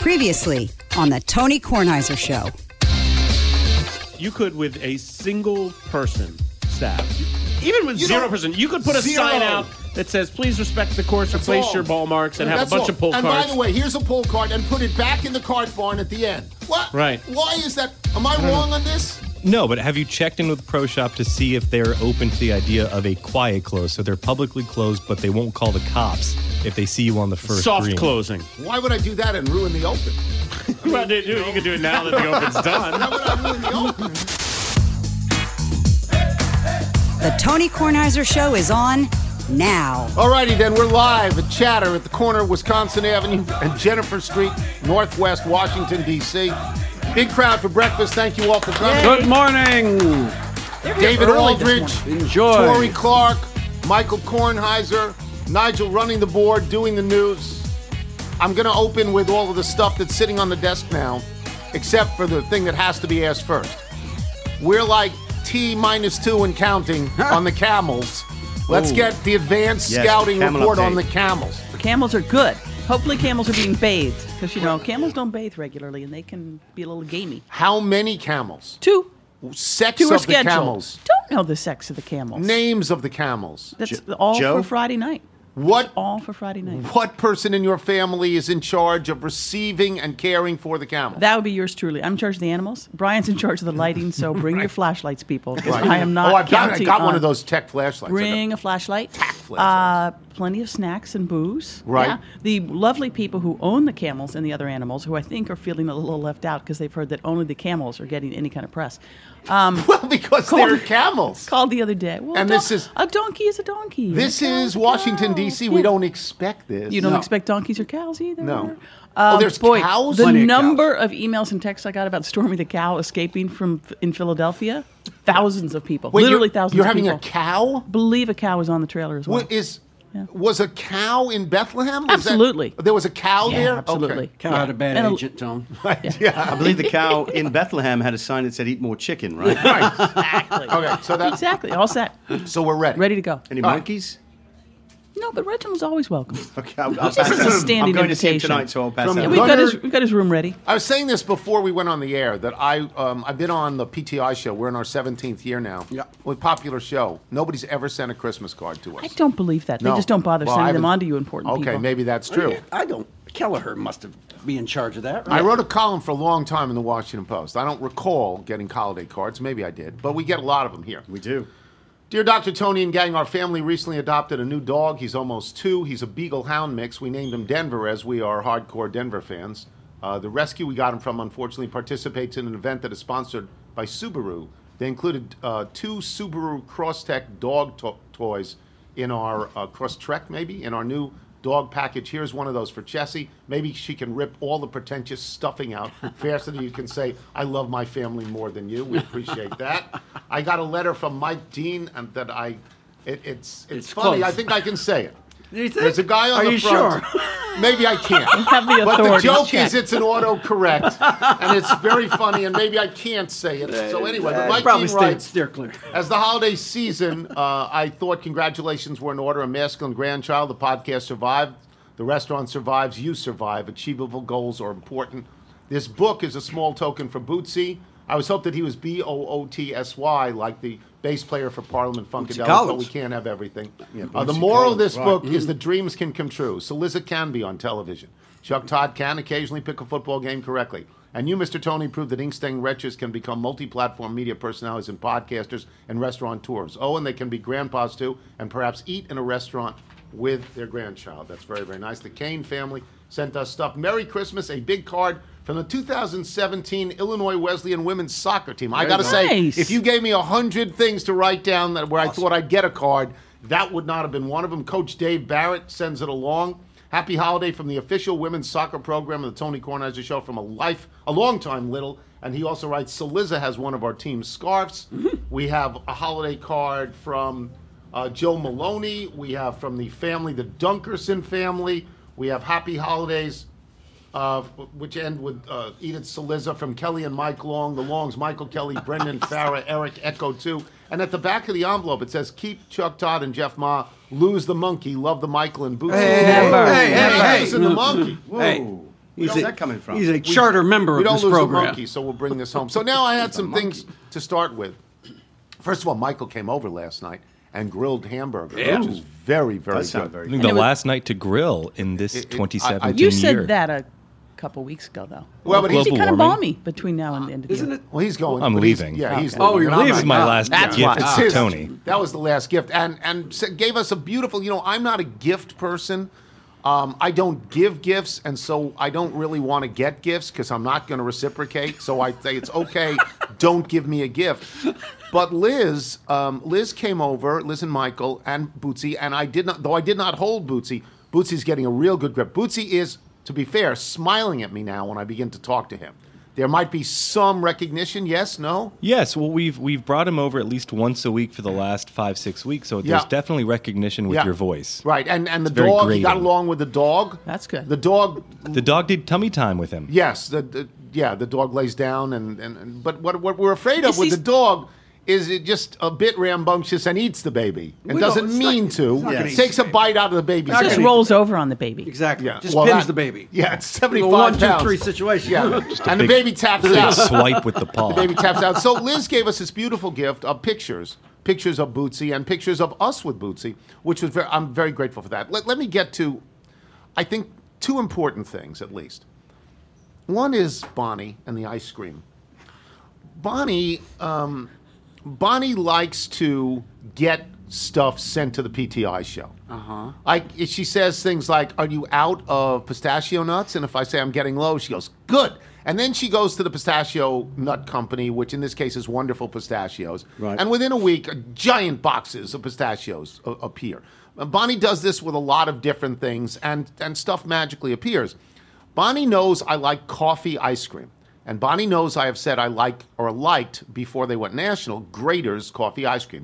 Previously on the Tony Kornheiser Show. You could, with a single person staff, even with 0%, you could put a sign out that says, please respect the course, replace your ball marks, and have a bunch of pull cards. And by the way, here's a pull card, and put it back in the card barn at the end. What? Right. Why is that? Am I wrong on this? No, but have you checked in with Pro Shop to see if they're open to the idea of a quiet close? So they're publicly closed, but they won't call the cops if they see you on the first Soft green. closing. Why would I do that and ruin the open? Well, you can do it now that the open's done. Why would I ruin the open? The Tony Kornheiser Show is on now. Alrighty then, we're live at Chatter at the corner of Wisconsin Avenue and Jennifer Street, Northwest Washington, D.C. Big crowd for breakfast. Thank you all for coming. Good morning. David Aldridge, Enjoy. Tori Clark, Michael Kornheiser, Nigel running the board, doing the news. I'm going to open with all of the stuff that's sitting on the desk now, except for the thing that has to be asked first. We're like T-2 and counting on the Camels. Let's get the advanced scouting report on the Camels. Camels are good. Hopefully camels are being bathed because, camels don't bathe regularly and they can be a little gamey. How many camels? 2. Sex Two are of the scheduled. camels. Don't know the sex of the camels. Names of the camels. That's all Joe? for Friday night. What? All for Friday night. What person in your family is in charge of receiving and caring for the camels? That would be yours truly. I'm in charge of the animals. Brian's in charge of the lighting, so bring your flashlights, people. Because I am not I got counting one on- of those tech flashlights. Bring a flashlight. flashlights. Plenty of snacks and booze. Right. Yeah. The lovely people who own the camels and the other animals, who I think are feeling a little left out because they've heard that only the camels are getting any kind of press. Well, because they're camels. Called the other day. Well, And this is- a donkey is a donkey. This A cow's is a Washington, cow. D.C. Yeah. We don't expect this. You don't expect donkeys or cows either. No. Oh, there's cows? The Plenty of number of emails and texts I got about Stormy the cow escaping in Philadelphia, thousands of people, Wait, literally you're, thousands You're of having people. a cow? Believe a cow was on the trailer as well. Was a cow in Bethlehem? Absolutely. There was a cow there? Absolutely. Okay. Cow had a bad And agent, Tone. I believe the cow in Bethlehem had a sign that said "Eat more chicken," right? Exactly. Okay, so that. Exactly. All set. So we're ready. Ready to go. Any monkeys? No, but Reginald's always welcome. Okay, I'll This is a standing I'm going to see him invitation. tonight, so I'll pass From that. Yeah, the- we've got his room ready. I was saying this before we went on the air that I've been on the PTI show. We're in our 17th year now. Yeah. With popular show. Nobody's ever sent a Christmas card to us. I don't believe that. They No. just don't bother Well, I sending them haven't- on to you important people. Okay, maybe that's true. I don't. Kelleher must have be in charge of that, I right? wrote a column for a long time in the Washington Post. I don't recall getting holiday cards. Maybe I did. But we get a lot of them here. We do. Dear Dr. Tony and gang, our family recently adopted a new dog. He's almost 2. He's a Beagle Hound mix. We named him Denver as we are hardcore Denver fans. The rescue we got him from, unfortunately, participates in an event that is sponsored by Subaru. They included 2 Subaru Crosstrek dog toys in our Crosstrek, maybe, in our new dog package. Here's one of those for Chessie. Maybe she can rip all the pretentious stuffing out faster than you can say, I love my family more than you. We appreciate that. I got a letter from Mike Dean and that it's funny. close. I think I can say it. You think? There's a guy on Are the you front. sure? Maybe I can't. Have the But the authorities joke check. is it's an autocorrect, and it's very funny, and maybe I can't say it. So anyway, but Mike probably Dean writes, steer clear. as the holiday season, I thought congratulations were in order. A masculine grandchild, the podcast survived, the restaurant survives, you survive. Achievable goals are important. This book is a small token for Bootsy. I was hoped that he was Bootsy, like the bass player for Parliament Funkadelic, but Collins. we can't have everything. Yeah, The Bootsy moral of this Collins, book is that dreams can come true. Saliza can be on television. Chuck Todd can occasionally pick a football game correctly. And you, Mr. Tony, proved that ink-stained wretches can become multi-platform media personalities and podcasters and restaurateurs. Oh, and they can be grandpas, too, and perhaps eat in a restaurant with their grandchild. That's very, very nice. The Kane family sent us stuff. Merry Christmas, a big card from the 2017 Illinois Wesleyan women's soccer team. I got to say, Nice. if you gave me 100 things to write down where I thought I'd get a card, that would not have been one of them. Coach Dave Barrett sends it along. Happy holiday from the official women's soccer program of the Tony Kornheiser Show from a long-time little. And he also writes, Saliza has one of our team's scarves. We have a holiday card from Joe Maloney. We have from the family, the Dunkerson family. We have happy holidays, which end with Edith Saliza from Kelly and Mike Long. The Longs, Michael Kelly, Brendan Farah, Eric Echo 2. And at the back of the envelope, it says, keep Chuck Todd and Jeff Ma, lose the monkey, love the Michael and Bootsy. Never. Hey. Losing the monkey. Hey, Where's that coming from? He's a charter member We of don't this lose program. the monkey, so we'll bring this home. So now I had some things to start with. First of all, Michael came over last night and grilled hamburger, which is very, very That sounds good. very I think the last night to grill in this 2017 You year. said that a couple weeks ago, though. Well, but he's It'd be global kind of warming. balmy between now and the end of the year. Isn't it? Well, he's going. I'm but he's- leaving. Yeah, he's Okay. leaving. Oh, you're And I'm leaving. This is my not- last That's gift why. It's to his- Tony. That was the last gift, and gave us a beautiful. I'm not a gift person. I don't give gifts, and so I don't really want to get gifts because I'm not going to reciprocate. So I say it's okay. Don't give me a gift. But Liz came over. Liz and Michael and Bootsy, and I did not hold Bootsy. Bootsy's getting a real good grip. Bootsy is, to be fair, smiling at me now when I begin to talk to him. There might be some recognition. Yes, no. Yes, well, we've brought him over at least once a week for the last 5-6 weeks, so Yeah. there's definitely recognition with Yeah. your voice. Right, and the very dog. He got grating. along with the dog. That's good. The dog. The dog did tummy time with him. Yes, the dog lays down, and but what we're afraid of You with see- the dog is it just a bit rambunctious and eats the baby and We doesn't don't- it's mean not- to. it's not gonna eat Takes the a bite out of the baby's It just head. rolls over on the baby. Exactly. Yeah, Just well, pins that- the baby. Yeah, it's A 75 1, 2, pounds. 3 situation. Yeah, and the big- baby taps Big out. swipe with the paw. The baby taps out. So Liz gave us this beautiful gift of pictures of Bootsy and pictures of us with Bootsy, which was I'm very grateful for that. Let me get to, I think, two important things at least. One is Bonnie and the ice cream. Bonnie likes to get stuff sent to the PTI show. She says things like, "Are you out of pistachio nuts?" And if I say I'm getting low, she goes, "Good." And then she goes to the pistachio nut company, which in this case is Wonderful Pistachios. Right. And within a week, giant boxes of pistachios appear. Bonnie does this with a lot of different things, and stuff magically appears. Bonnie knows I like coffee ice cream. And Bonnie knows I have said I like or liked, before they went national, Graeter's coffee ice cream.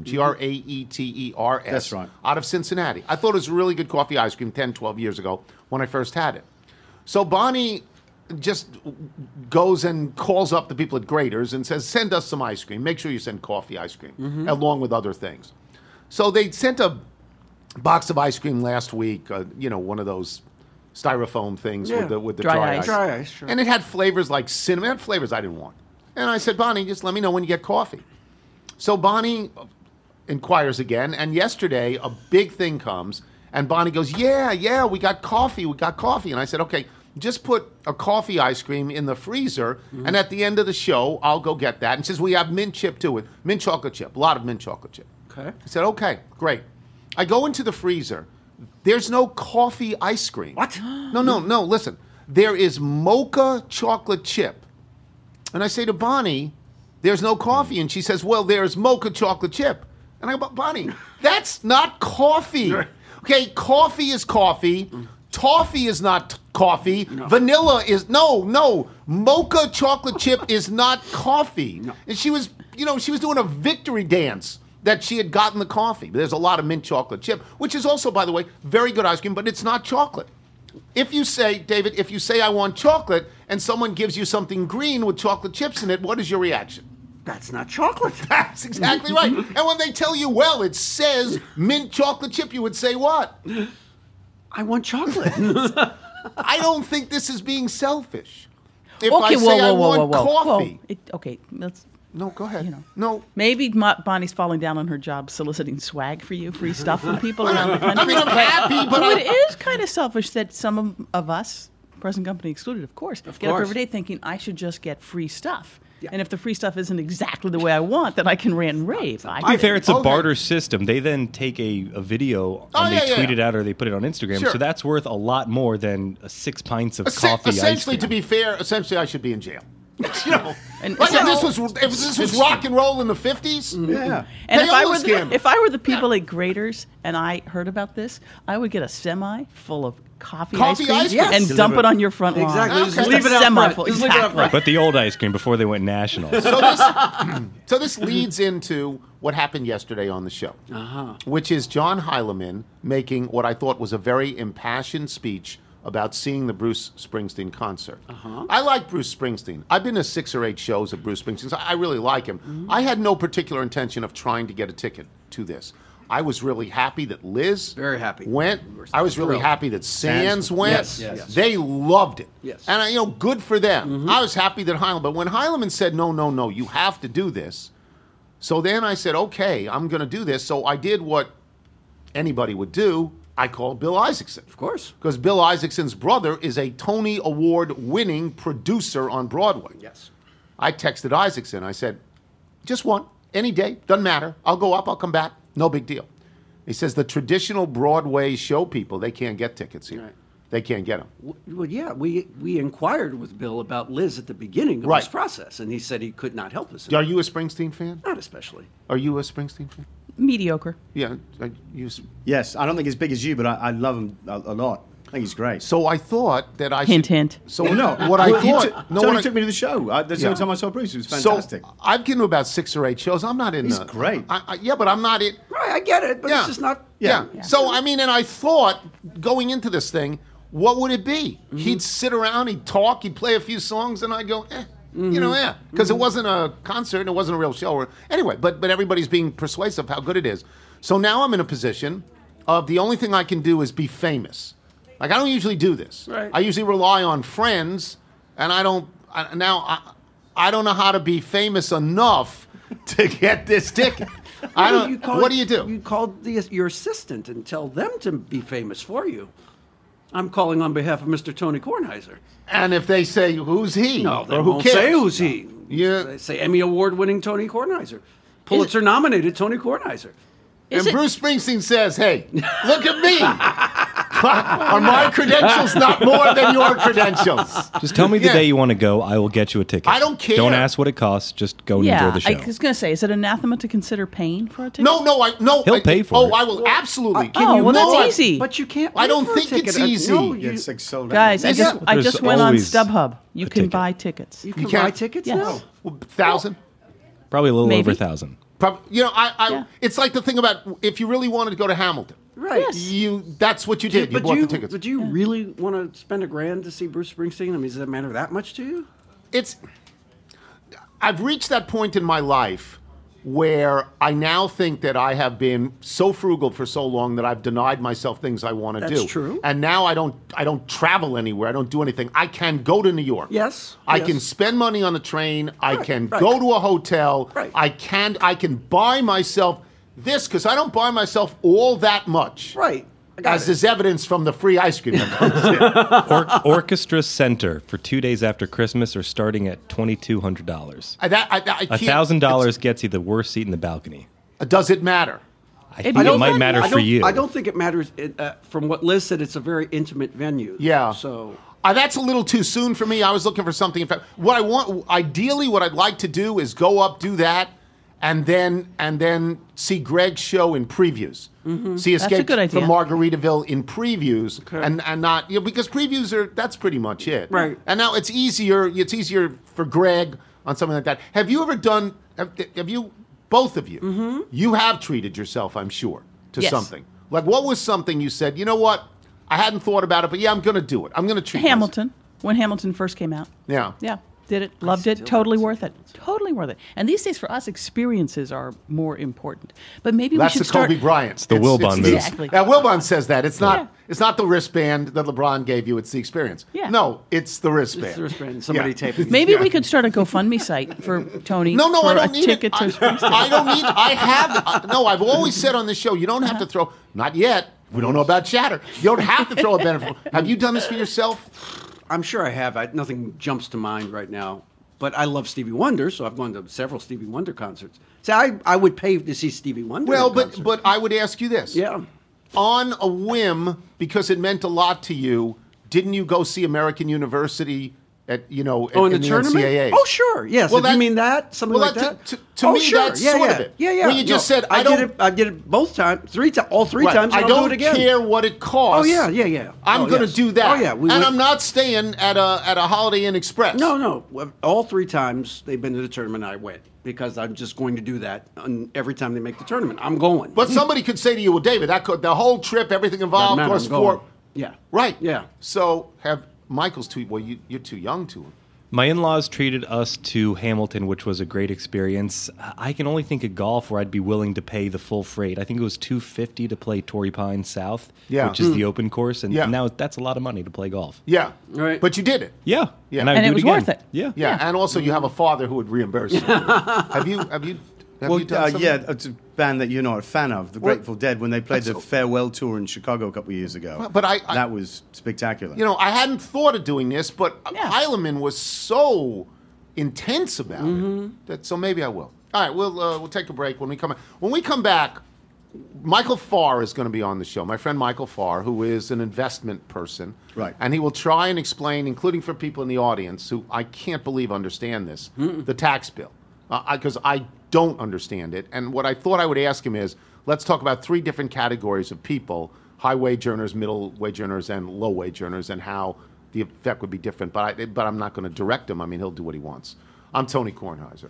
Graeters. That's right. Out of Cincinnati. I thought it was a really good coffee ice cream 10, 12 years ago when I first had it. So Bonnie just goes and calls up the people at Graeter's and says, "Send us some ice cream. Make sure you send coffee ice cream, along with other things." So they sent a box of ice cream last week, one of those styrofoam things Yeah. with the Dry dry ice. ice. Dry ice, sure. And it had flavors like cinnamon. It had flavors I didn't want. And I said, "Bonnie, just let me know when you get coffee." So Bonnie inquires again, and yesterday a big thing comes, and Bonnie goes, yeah, we got coffee. And I said, "Okay, just put a coffee ice cream in the freezer, and at the end of the show, I'll go get that." And she says, "We have mint chip too, mint chocolate chip, a lot of mint chocolate chip." Okay. I said, "Okay, great." I go into the freezer. There's no coffee ice cream. What? No, listen. There is mocha chocolate chip. And I say to Bonnie, "There's no coffee." And she says, "Well, there's mocha chocolate chip." And I go, "Bonnie, that's not coffee. Okay, coffee is coffee. Toffee is not coffee. Vanilla is, no. Mocha chocolate chip is not coffee." And she was doing a victory dance that she had gotten the coffee. There's a lot of mint chocolate chip, which is also, by the way, very good ice cream, but it's not chocolate. If you say, David, "I want chocolate," and someone gives you something green with chocolate chips in it, what is your reaction? That's not chocolate. That's exactly right. And when they tell you, "Well, it says mint chocolate chip," you would say what? I want chocolate. I don't think this is being selfish. If Okay, I say I want whoa. coffee. Okay, let's. No, go ahead. You know. No. Maybe Bonnie's falling down on her job soliciting swag for you, free stuff from people around the country. I mean, I'm happy, but it is kind of selfish that some of us, present company excluded, of course, get up course. every day thinking I should just get free stuff. Yeah. And if the free stuff isn't exactly the way I want, then I can rant and rave. To be fair, it's a Okay. barter system. They then take a video Oh, and yeah, they yeah. tweet it out or they put it on Instagram. Sure. So that's worth a lot more than 6 pints of coffee ice Essentially, cream. to be fair, I should be in jail. And Like so- if this was rock and roll in the 50s. Yeah. And They if I all were scam. if I were the people at Graeter's and I heard about this, I would get a semi full of coffee Coffee ice cream ice cream? and Yes. dump it on your front lawn. Exactly. Okay. Just leave it out Semi front. full. Just leave it out Exactly. front. But the old ice cream before they went national. So this leads into what happened yesterday on the show, which is John Heilemann making what I thought was a very impassioned speech about seeing the Bruce Springsteen concert. I like Bruce Springsteen. I've been to 6 or 8 shows of Bruce Springsteen. I really like him. I had no particular intention of trying to get a ticket to this. I was really happy that Liz Very happy. went. We were I was really thrilled. happy that Sands went. Yes. They loved it. Yes. And good for them. I was happy that Heilemann. But when Heilemann said, no, you have to do this. So then I said, okay, I'm going to do this. So I did what anybody would do. I called Bill Isaacson. Of course. Because Bill Isaacson's brother is a Tony Award-winning producer on Broadway. Yes. I texted Isaacson. I said, just one, any day, doesn't matter. I'll go up, I'll come back, no big deal. He says the traditional Broadway show people, they can't get tickets here. Right. They can't get them. Well, yeah, we inquired with Bill about Liz at the beginning of Right. this process, and he said he could not help us. Are you a Springsteen fan? Not especially. Are you a Springsteen fan? Mediocre. Yeah. Yes, I don't think as big as you, but I love him a lot. I think he's great. So I thought that I Hint, should... hint. So No, what I Well, you thought... took- no, Tony what I- took me to the show. That's the Yeah. only time I saw Bruce. It was fantastic. So I've been to about 6 or 8 shows. I'm not in He's the... great. Yeah, but I'm not in... Right, I get it, but Yeah. it's just not. Yeah. So, I mean, and I thought, going into this thing, what would it be? He'd sit around, he'd talk, he'd play a few songs, and I'd go, Because it wasn't a concert, and it wasn't a real show. Anyway, but everybody's being persuasive how good it is. So now I'm in a position of the only thing I can do is be famous. Like, I don't usually do this. Right. I usually rely on friends, and I don't know how to be famous enough to get this ticket. What do you do? You called your assistant and tell them to be famous for you. I'm calling on behalf of Mr. Tony Kornheiser. And if they say, who's he? No, they or who won't cares? say who's he. Yeah. They say Emmy Award-winning Tony Kornheiser. Pulitzer-nominated Tony Kornheiser. And Bruce Springsteen says, hey, look at me. Are my credentials not more than your credentials? Just tell me the Yeah. day you want to go. I will get you a ticket. I don't care. Don't ask what it costs. Just go and Yeah, enjoy the show. I was going to say, is it anathema to consider paying for a ticket? No. He'll pay for it. I will absolutely. well, that's know easy. But you can't. I pay don't for a think ticket. it's easy. No, Yeah, you, it's like sold out. Guys, I Yeah. just There's went on always StubHub. You a can ticket. buy tickets. you can can't- buy tickets Yes. now. 1,000? Probably a little Maybe. over 1,000. Yeah. It's like the thing about if you really wanted to go to Hamilton. Right. Yes. That's what you did. You But bought the tickets. But do you really want to spend $1,000 to see Bruce Springsteen? I mean, does that matter that much to you? I've reached that point in my life where I now think that I have been so frugal for so long that I've denied myself things I want to do. That's true. And now I don't travel anywhere. I don't do anything. I can go to New York. Yes, I yes. can spend money on the train. I can right. go to a hotel. Right. I can buy myself this because I don't buy myself all that much. Right. I got As it. is evidence from the free ice cream that comes in. Orchestra Center for 2 days after Christmas are starting at $2,200. I can't- $1,000 gets you the worst seat in the balcony. Does it matter? I think I it don't might think- matter I for don't- you. I don't think it matters. From what Liz said, it's a very intimate venue. Yeah. So That's a little too soon for me. I was looking for something. In fact, ideally, what I'd like to do is go up, do that, and then see Greg's show in previews. See That's a Escape good idea. from Margaritaville in previews, and not because previews that's pretty much it. Right. And now it's easier. It's easier for Greg on something like that. Have you ever done? Have you? Both of you. You have treated yourself, I'm sure, to Yes. something. Like what was something you said? You know what? I hadn't thought about it, but yeah, I'm going to do it. I'm going to treat myself. Hamilton, when Hamilton first came out. Yeah. Yeah, did it, loved it, totally worth it. Totally worth it. And these days for us, experiences are more important. But maybe That's we the should start... Kobe Bryant. It's the Wilbon move. Exactly. Wilbon says that. It's not. Yeah. It's not the wristband that LeBron gave you. It's the experience. Yeah. No, it's the wristband. it's the wristband. Somebody Yeah. taping. Maybe Yeah. we could start a GoFundMe site for Tony No, for I don't a need ticket it. to Springsteen. I don't need. I have. No, I've always said on this show, you don't have to throw. Not yet. We don't know about chatter. You don't have to throw a benefit. Have you done this for yourself? I'm sure I have. Nothing jumps to mind right now. But I love Stevie Wonder, so I've gone to several Stevie Wonder concerts. See, I would pay to see Stevie Wonder. Well, in concert. but I would ask you this. yeah. On a whim, because it meant a lot to you, didn't you go see American University at in in the tournament? NCAA? Oh, sure. Yes. Well, If you mean that, something well, like that. to me, sure. that's sort of it. Yeah. Where you just said, I don't. did it. I did it both times, all three Right. times. And I I'll don't do it again. care what it costs. Oh yeah. I'm Oh, going to yes. do that. Oh yeah. And I'm not staying at a Holiday Inn Express. No. All three times they've been to the tournament, I went because I'm just going to do that. And every time they make the tournament, I'm going. But somebody could say to you, well, David, the whole trip, everything involved, Doesn't matter, cost I'm going. $4. Yeah. Right. Yeah. So Michael's you're too young to him. My in-laws treated us to Hamilton, which was a great experience. I can only think of golf where I'd be willing to pay the full freight. I think it was $250 to play Torrey Pines South, which is the open course, and now that's a lot of money to play golf. Yeah, right. But you did it. Yeah, And it was worth it. Yeah, and also you have a father who would reimburse you. Have you done something? It's a band that you're not a fan of, the Grateful Dead, when they played the farewell tour in Chicago a couple of years ago. But that was spectacular. I hadn't thought of doing this, but Heilemann was so intense about it so maybe I will. All right, we'll take a break. When we come back, Michael Farr is going to be on the show. My friend Michael Farr, who is an investment person, right? And he will try and explain, including for people in the audience who I can't believe understand this, the tax bill, because I don't understand it. And what I thought I would ask him is, let's talk about 3 different categories of people: high wage earners, middle wage earners, and low wage earners, and how the effect would be different. But I'm not going to direct him. I mean, he'll do what he wants. I'm Tony Kornheiser.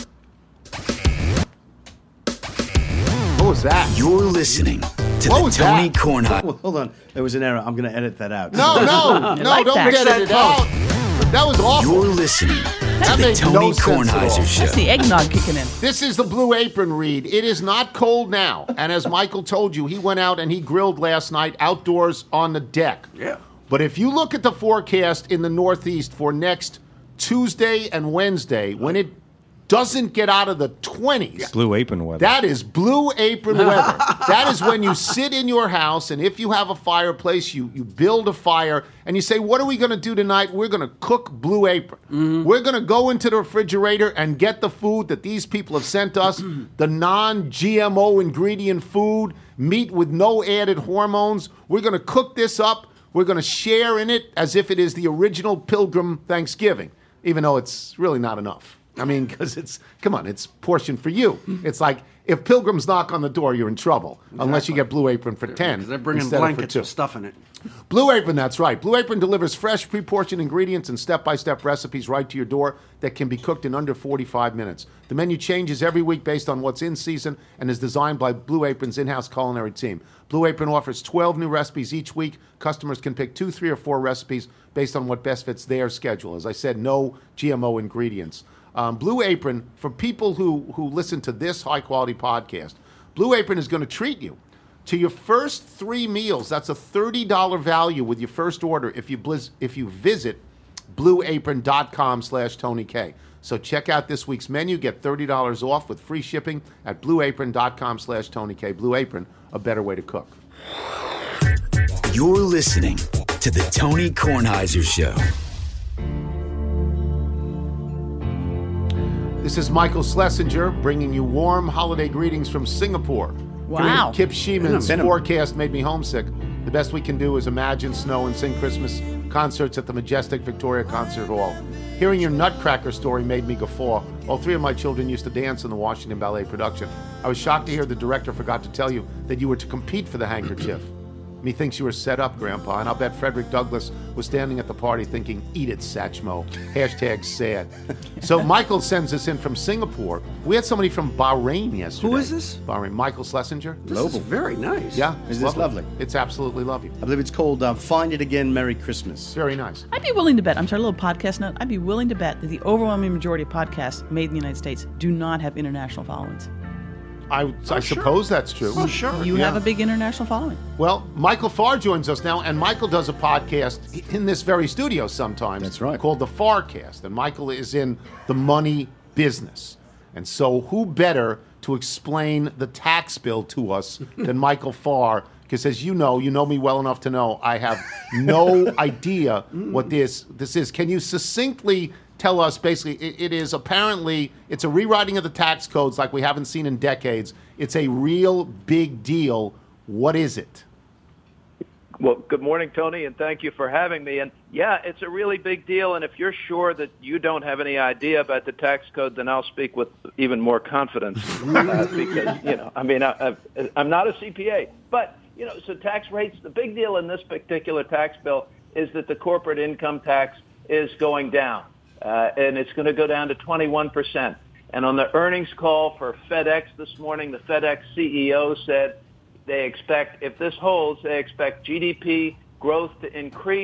What was that? You're listening to the Tony Kornheiser. Well, hold on. There was an error. I'm going to edit that out. No, like don't that. edit it out. That was awful. You're listening to That the made Tony no sense at all. Kornheiser Show. That's the eggnog kicking in. This is the Blue Apron read. It is not cold now. And as Michael told you, he went out and he grilled last night outdoors on the deck. Yeah. But if you look at the forecast in the Northeast for next Tuesday and Wednesday, when it doesn't get out of the 20s. Blue Apron weather. That is Blue Apron weather. That is when you sit in your house, and if you have a fireplace, you build a fire, and you say, what are we going to do tonight? We're going to cook Blue Apron. We're going to go into the refrigerator and get the food that these people have sent us, the non-GMO ingredient food, meat with no added hormones. We're going to cook this up. We're going to share in it as if it is the original Pilgrim Thanksgiving, even though it's really not enough. I mean, because it's portioned for you. It's like, if Pilgrims knock on the door, you're in trouble, unless you get Blue Apron for 10. Because they're bringing instead of for blankets 2. with stuff in it. Blue Apron, that's right. Blue Apron delivers fresh, pre-portioned ingredients and step-by-step recipes right to your door that can be cooked in under 45 minutes. The menu changes every week based on what's in season and is designed by Blue Apron's in-house culinary team. Blue Apron offers 12 new recipes each week. Customers can pick 2, 3, or 4 recipes based on what best fits their schedule. As I said, no GMO ingredients. Blue Apron, for people who listen to this high-quality podcast, Blue Apron is going to treat you to your first 3 meals. That's a $30 value with your first order if you visit blueapron.com/TonyK. So check out this week's menu. Get $30 off with free shipping at blueapron.com/TonyK. Blue Apron, a better way to cook. You're listening to the Tony Kornheiser Show. This is Michael Schlesinger bringing you warm holiday greetings from Singapore. Wow. Kip Sheeman's forecast made me homesick. The best we can do is imagine snow and sing Christmas concerts at the majestic Victoria Concert Hall. Hearing your Nutcracker story made me guffaw. All 3 of my children used to dance in the Washington Ballet production. I was shocked to hear the director forgot to tell you that you were to compete for the handkerchief. Methinks you were set up, Grandpa, and I'll bet Frederick Douglass was standing at the party thinking, eat it, Satchmo. #sad. So Michael sends us in from Singapore. We had somebody from Bahrain yesterday. Who is this? Bahrain. Michael Schlesinger. This is very nice. Yeah. Is this lovely? It's absolutely lovely. I believe it's called Find It Again, Merry Christmas. Very nice. I'd be willing to bet, I'm sorry, a little podcast note, I'd be willing to bet that the overwhelming majority of podcasts made in the United States do not have international followings. I suppose that's true. Oh, sure. You have a big international following. Well, Michael Farr joins us now, and Michael does a podcast in this very studio sometimes. That's right. Called The Farrcast, and Michael is in the money business. And so who better to explain the tax bill to us than Michael Farr? Because as you know me well enough to know I have no idea what this is. Can you succinctly tell us, basically, it's a rewriting of the tax codes like we haven't seen in decades. It's a real big deal. What is it? Well, good morning, Tony, and thank you for having me. And yeah, it's a really big deal. And if you're sure that you don't have any idea about the tax code, then I'll speak with even more confidence because, I'm not a CPA. But, so tax rates, the big deal in this particular tax bill is that the corporate income tax is going down. And it's going to go down to 21%. And on the earnings call for FedEx this morning, the FedEx CEO said if this holds, they expect GDP growth to increase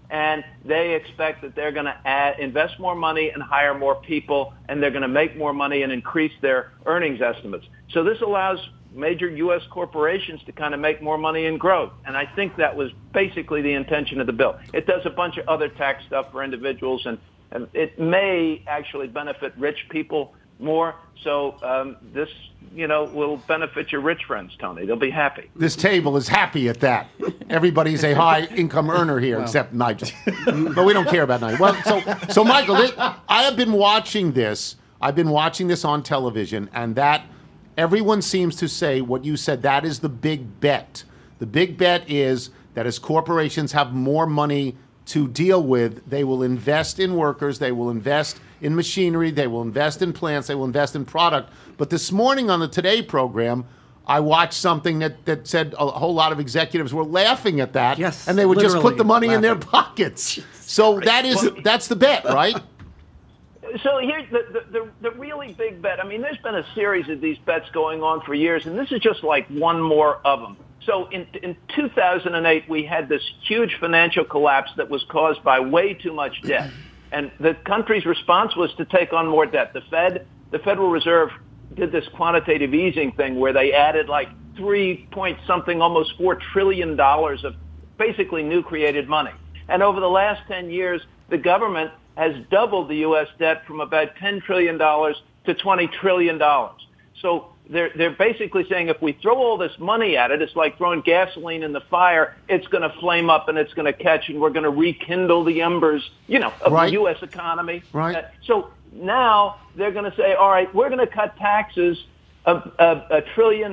and they expect that they're going to invest more money and hire more people, and they're going to make more money and increase their earnings estimates. So this allows major U.S. corporations to kind of make more money and growth, and I think that was basically the intention of the bill. It does a bunch of other tax stuff for individuals, and it may actually benefit rich people more. So this, will benefit your rich friends, Tony. They'll be happy. This table is happy at that. Everybody's a high-income earner here, except Nigel. But we don't care about Nigel. Well, so Michael, I have been watching this. I've been watching this on television, and that everyone seems to say what you said. That is the big bet. The big bet is that as corporations have more money to deal with, they will invest in workers, they will invest in machinery, they will invest in plants, they will invest in product. But this morning on the Today program, I watched something that said a whole lot of executives were laughing at that, and they would just put the money in their pockets. So that's the bet, right? So here's the really big bet. I mean, there's been a series of these bets going on for years, and this is just like one more of them. So in 2008, we had this huge financial collapse that was caused by way too much debt. And the country's response was to take on more debt. The Federal Reserve did this quantitative easing thing where they added like 3-point-something, almost $4 trillion of basically new created money. And over the last 10 years, the government has doubled the U.S. debt from about $10 trillion to $20 trillion. So they're basically saying if we throw all this money at it, it's like throwing gasoline in the fire. It's going to flame up and it's going to catch, and we're going to rekindle the embers, of the U.S. economy. Right. So now they're going to say, all right, we're going to cut taxes of $1.5 trillion.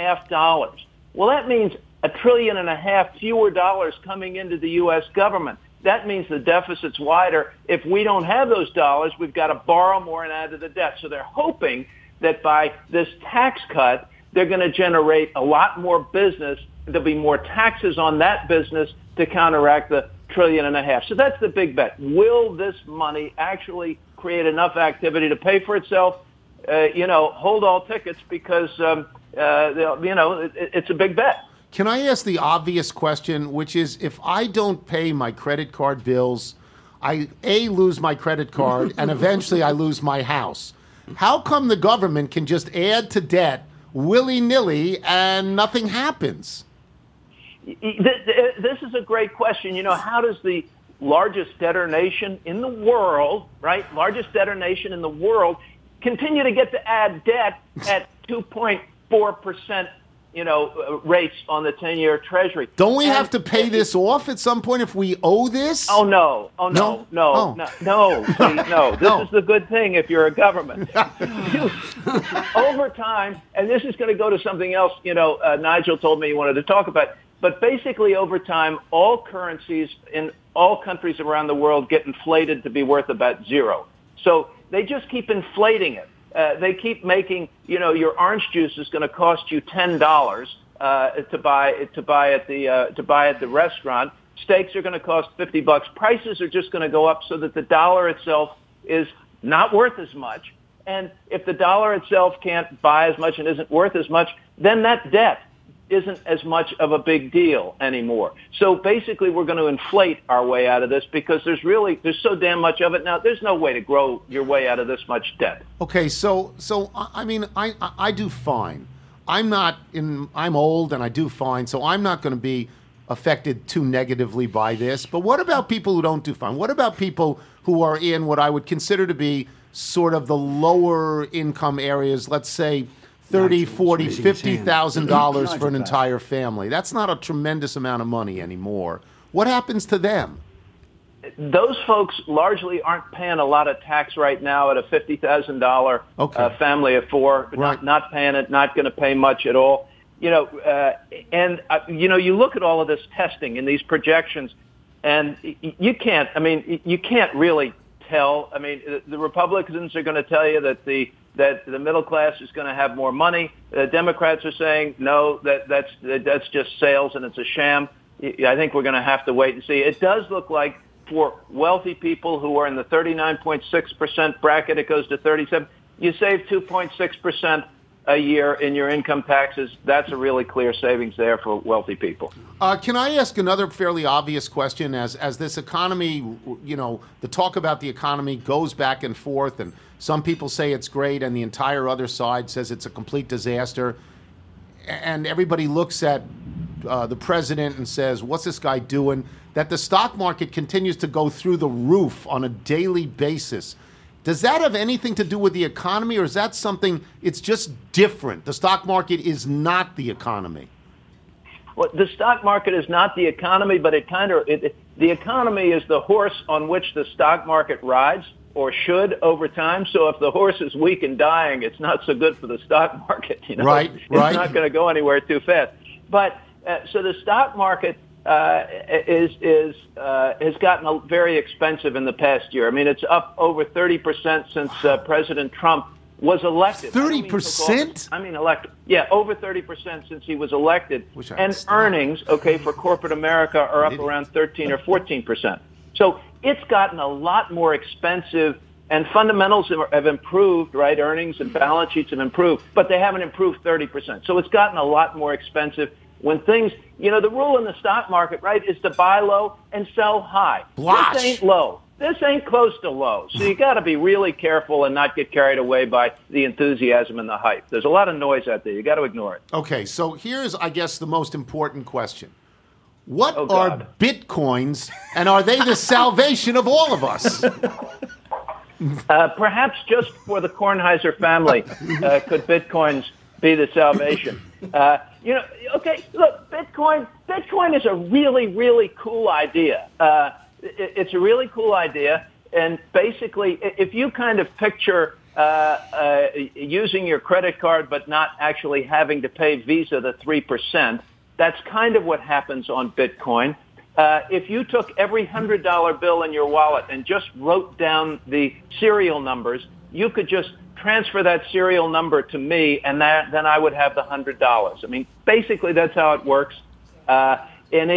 Well, that means $1.5 trillion fewer dollars coming into the U.S. government. That means the deficit's wider. If we don't have those dollars, we've got to borrow more and add to the debt. So they're hoping that by this tax cut, they're going to generate a lot more business. There'll be more taxes on that business to counteract the $1.5 trillion. So that's the big bet. Will this money actually create enough activity to pay for itself? Hold all tickets because, it's a big bet. Can I ask the obvious question, which is if I don't pay my credit card bills, I lose my credit card, and eventually I lose my house. How come the government can just add to debt willy-nilly and nothing happens? This is a great question. How does the largest debtor nation in the world, continue to get to add debt at 2.4%, rates on the 10-year Treasury? Don't we have to pay this off at some point if we owe this? Oh, no. No. This is the good thing if you're a government. Over time, and this is going to go to something else, Nigel told me he wanted to talk about, but basically over time, all currencies in all countries around the world get inflated to be worth about zero. So they just keep inflating it. They keep making, your orange juice is going to cost you $10 to buy at the restaurant. Steaks are going to cost $50. Prices are just going to go up so that the dollar itself is not worth as much. And if the dollar itself can't buy as much and isn't worth as much, then that debt isn't as much of a big deal anymore. So basically we're going to inflate our way out of this because there's so damn much of it now. There's no way to grow your way out of this much debt. Okay, so I mean, I do fine. I'm old and I do fine, so I'm not going to be affected too negatively by this. But what about people who don't do fine? What about people who are in what I would consider to be sort of the lower income areas, let's say $30,000, $40,000, $50,000 for an entire family? That's not a tremendous amount of money anymore. What happens to them? Those folks largely aren't paying a lot of tax right now at a $50,000 family of four. Right. Not paying it, not going to pay much at all. You look at all of this testing and these projections, and you can't really tell. I mean, the Republicans are going to tell you that the middle class is going to have more money. The Democrats are saying, no, that's just sales and it's a sham. I think we're going to have to wait and see. It does look like for wealthy people who are in the 39.6% bracket, it goes to 37. You save 2.6% a year in your income taxes, that's a really clear savings there for wealthy people. Can I ask another fairly obvious question? As this economy, the talk about the economy goes back and forth, and some people say it's great, and the entire other side says it's a complete disaster, and everybody looks at the president and says, what's this guy doing? That the stock market continues to go through the roof on a daily basis. Does that have anything to do with the economy, or is that something, it's just different? The stock market is not the economy. Well, the stock market is not the economy, but the economy is the horse on which the stock market rides, or should, over time. So if the horse is weak and dying, it's not so good for the stock market. Right. It's not going to go anywhere too fast. But so the stock market has gotten very expensive in the past year. I mean, it's up over 30% since President Trump was elected. 30%? I mean, elected. Yeah, over 30% since he was elected. And earnings, for corporate America are up around 13 or 14%. So it's gotten a lot more expensive, and fundamentals have improved, right? Earnings and balance sheets have improved, but they haven't improved 30%. So it's gotten a lot more expensive. When things, the rule in the stock market, right, is to buy low and sell high. Blush. This ain't low. This ain't close to low. So you got to be really careful and not get carried away by the enthusiasm and the hype. There's a lot of noise out there. You got to ignore it. Okay, so here's, I guess, the most important question. What are Bitcoins, and are they the salvation of all of us? Perhaps just for the Kornheiser family could Bitcoins be the salvation. Look, Bitcoin is a really, really cool idea. It's a really cool idea. And basically, if you kind of picture using your credit card but not actually having to pay Visa the 3%, that's kind of what happens on Bitcoin. If you took every $100 bill in your wallet and just wrote down the serial numbers, you could just transfer that serial number to me, and then I would have the $100. I mean, basically, that's how it works. And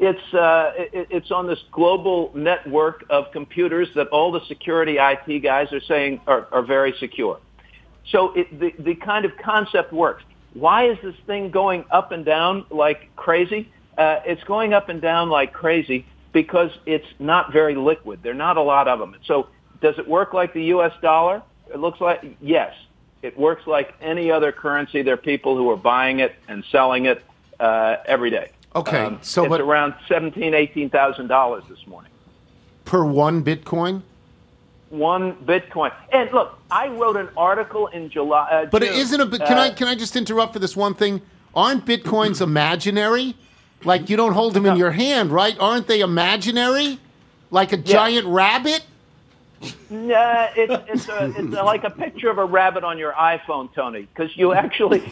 it's on this global network of computers that all the security IT guys are saying are very secure. So the kind of concept works. Why is this thing going up and down like crazy? It's going up and down like crazy because it's not very liquid. There are not a lot of them. So does it work like the U.S. dollar? It looks like, yes. It works like any other currency. There are people who are buying it and selling it every day. Okay, it's around $17,000, $18,000 this morning. Per one Bitcoin? One Bitcoin. And look, I wrote an article in July. But June, isn't a can I just interrupt for this one thing? Aren't Bitcoins imaginary? Like you don't hold them in your hand, right? Aren't they imaginary? Like a giant rabbit? Nah, it's like a picture of a rabbit on your iPhone, Tony, because you actually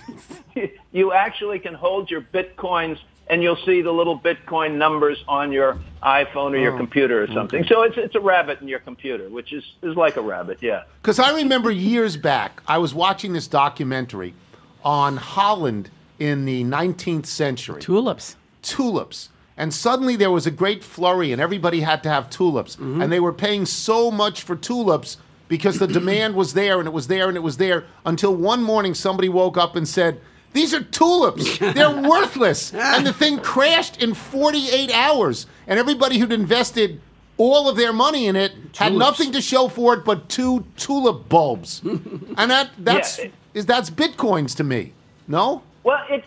can hold your Bitcoins and you'll see the little Bitcoin numbers on your iPhone or your computer or something. Okay. So it's a rabbit in your computer, which is like a rabbit, yeah. Because I remember years back, I was watching this documentary on Holland in the 19th century. Tulips. And suddenly there was a great flurry, and everybody had to have tulips. Mm-hmm. And they were paying so much for tulips because the demand was there, and it was there, and it was there, until one morning somebody woke up and said, "These are tulips. They're worthless." And the thing crashed in 48 hours. And everybody who'd invested all of their money in it had nothing to show for it but 2 tulip bulbs. And that's Bitcoins to me. No? Well, it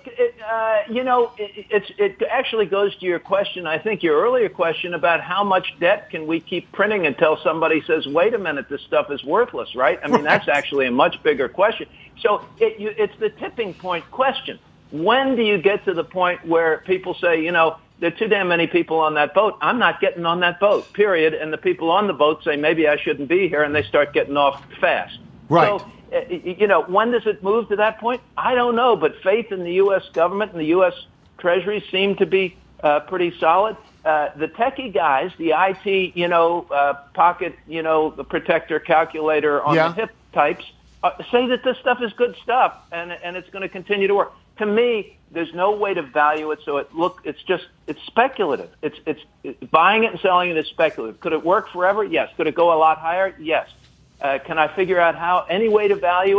actually goes to your question, I think your earlier question about how much debt can we keep printing until somebody says, wait a minute, this stuff is worthless, right? I mean, that's actually a much bigger question. So it's the tipping point question. When do you get to the point where people say, there are too damn many people on that boat. I'm not getting on that boat, period. And the people on the boat say, maybe I shouldn't be here, and they start getting off fast. Right. So, when does it move to that point? I don't know, but faith in the U.S. government and the U.S. Treasury seem to be pretty solid. The techie guys, the IT, pocket, the protector calculator on the hip types, say that this stuff is good stuff and it's going to continue to work. To me, there's no way to value it, so it's speculative. It's buying it and selling it is speculative. Could it work forever? Yes. Could it go a lot higher? Yes. Can I figure out any way to value it?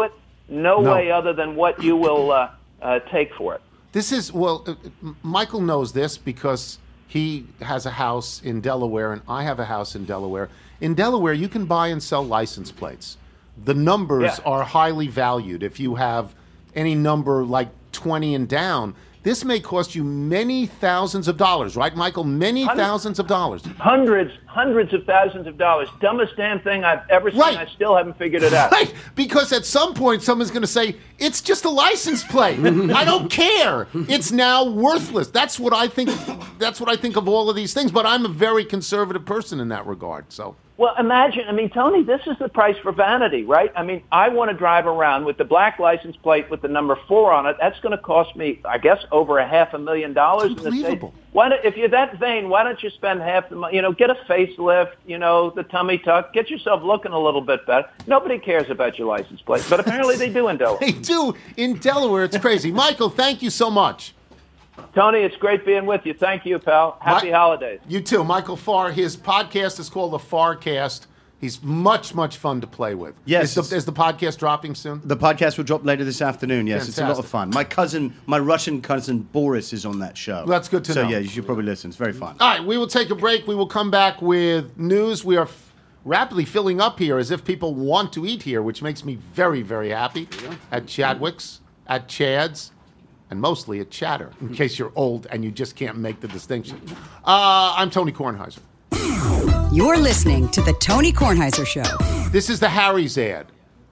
No way other than what you will take for it. This is, Michael knows this because he has a house in Delaware and I have a house in Delaware. In Delaware, you can buy and sell license plates. The numbers are highly valued. If you have any number like 20 and down, this may cost you many thousands of dollars, right, Michael? Many thousands of dollars. Hundreds of thousands of dollars. Dumbest damn thing I've ever seen. Right. I still haven't figured it out. Right, because at some point someone's going to say, it's just a license plate. I don't care. It's now worthless. That's what I think. That's what I think of all of these things. But I'm a very conservative person in that regard. So. Well, imagine, Tony, this is the price for vanity, right? I want to drive around with the black license plate with the number 4 on it. That's going to cost me, I guess, over $500,000 in the States. If you're that vain, why don't you spend half the money? Get a facelift, the tummy tuck, get yourself looking a little bit better. Nobody cares about your license plate, but apparently they do in Delaware. They do in Delaware. It's crazy. Michael, thank you so much. Tony, it's great being with you. Thank you, pal. Happy holidays. You too. Michael Farr, his podcast is called The Farrcast. He's much, much fun to play with. Yes. Is the podcast dropping soon? The podcast will drop later this afternoon, yes. Fantastic. It's a lot of fun. My Russian cousin Boris is on that show. Well, that's good to know. So, yeah, you should probably listen. It's very fun. All right, we will take a break. We will come back with news. We are rapidly filling up here as if people want to eat here, which makes me very, very happy. At Chadwick's, at Chad's, and mostly at Chatter, in case you're old and you just can't make the distinction. I'm Tony Kornheiser. You're listening to The Tony Kornheiser Show. This is the Harry's ad.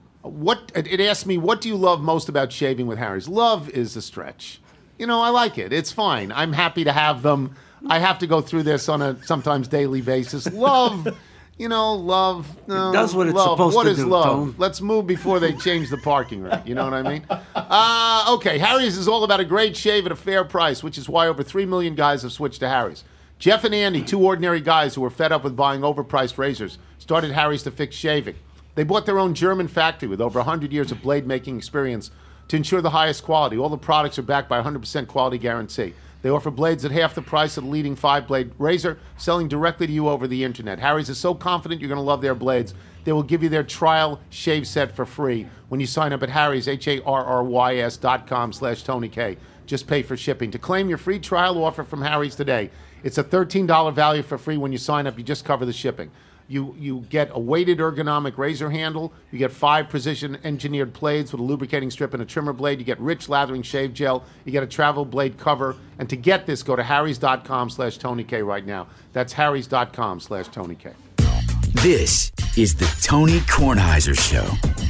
It asks me, what do you love most about shaving with Harry's? Love is a stretch. I like it. It's fine. I'm happy to have them. I have to go through this on a sometimes daily basis. Love, love. No, it does what it's love. supposed What to is do, love? Tone. Let's move before they change the parking rate. You know what I mean? Okay, Harry's is all about a great shave at a fair price, which is why over 3 million guys have switched to Harry's. Jeff and Andy, 2 ordinary guys who were fed up with buying overpriced razors, started Harry's to fix shaving. They bought their own German factory with over 100 years of blade-making experience to ensure the highest quality. All the products are backed by a 100% quality guarantee. They offer blades at half the price of the leading 5-blade razor, selling directly to you over the internet. Harry's is so confident you're going to love their blades, they will give you their trial shave set for free when you sign up at Harry's, HARRYS.com/TonyK. Just pay for shipping. To claim your free trial offer from Harry's today, it's a $13 value for free when you sign up. You just cover the shipping. You get a weighted ergonomic razor handle. You get 5 precision-engineered blades with a lubricating strip and a trimmer blade. You get rich lathering shave gel. You get a travel blade cover. And to get this, go to harrys.com/TonyK right now. That's harrys.com/TonyK. This is the Tony Kornheiser Show.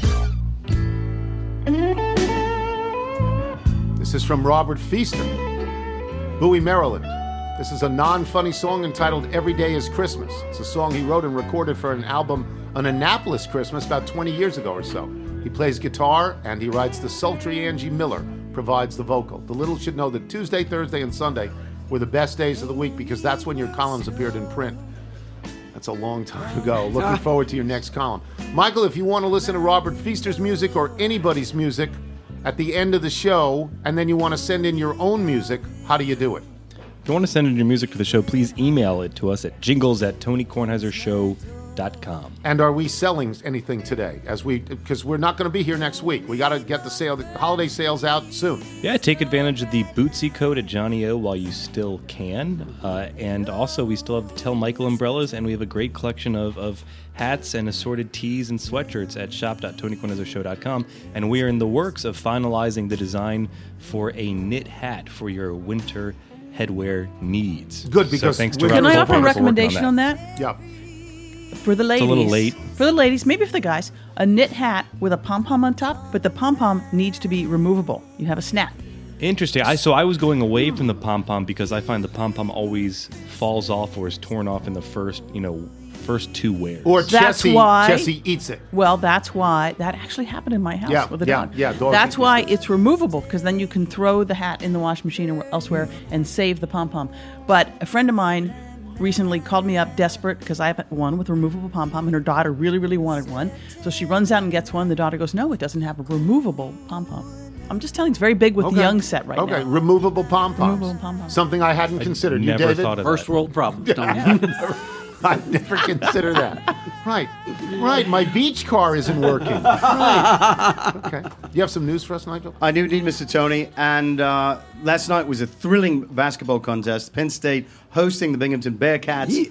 This is from Robert Feaster, Bowie, Maryland. This is a non-funny song entitled Every Day is Christmas. It's a song he wrote and recorded for an album, An Annapolis Christmas, about 20 years ago or so. He plays guitar, and he writes the sultry Angie Miller provides the vocal. The Little should know that Tuesday, Thursday, and Sunday were the best days of the week because that's when your columns appeared in print. That's a long time ago. Looking forward to your next column. Michael, if you want to listen to Robert Feaster's music or anybody's music at the end of the show, and then you want to send in your own music, how do you do it? If you want to send in your music to the show, please email it to us at jingles@tonykornheisershow.com. And are we selling anything today? Because we're not going to be here next week. We got to get the holiday sales out soon. Yeah, take advantage of the Bootsy code at Johnny O while you still can. And also, we still have the Tell Michael umbrellas, and we have a great collection of hats and assorted tees and sweatshirts at shop.tonykornheisershow.com. And we are in the works of finalizing the design for a knit hat for your winter headwear needs. Good, because thanks to can I offer a Robert recommendation on that? Yeah. For the ladies. It's a little late. For the ladies, maybe for the guys, a knit hat with a pom-pom on top, but the pom-pom needs to be removable. You have a snap. Interesting. So I was going away from the pom-pom because I find the pom-pom always falls off or is torn off in the first 2 wears. Or Jessie eats it. Well, that's why that actually happened in my house with a dog. Yeah, that's why it's removable, because then you can throw the hat in the washing machine or elsewhere and save the pom-pom. But a friend of mine recently called me up desperate because I have one with a removable pom-pom and her daughter really, really wanted one. So she runs out and gets one. The daughter goes, no, it doesn't have a removable pom-pom. I'm just telling you, it's very big with the young set right now. Okay, removable pom-poms. Removable pom-poms. Something I hadn't considered. Never you, David? thought of First that. world problems. I never consider that. Right. My beach car isn't working. Right. Okay. Do you have some news for us, Nigel? I do need Mr. Tony. And last night was a thrilling basketball contest. Penn State hosting the Binghamton Bearcats.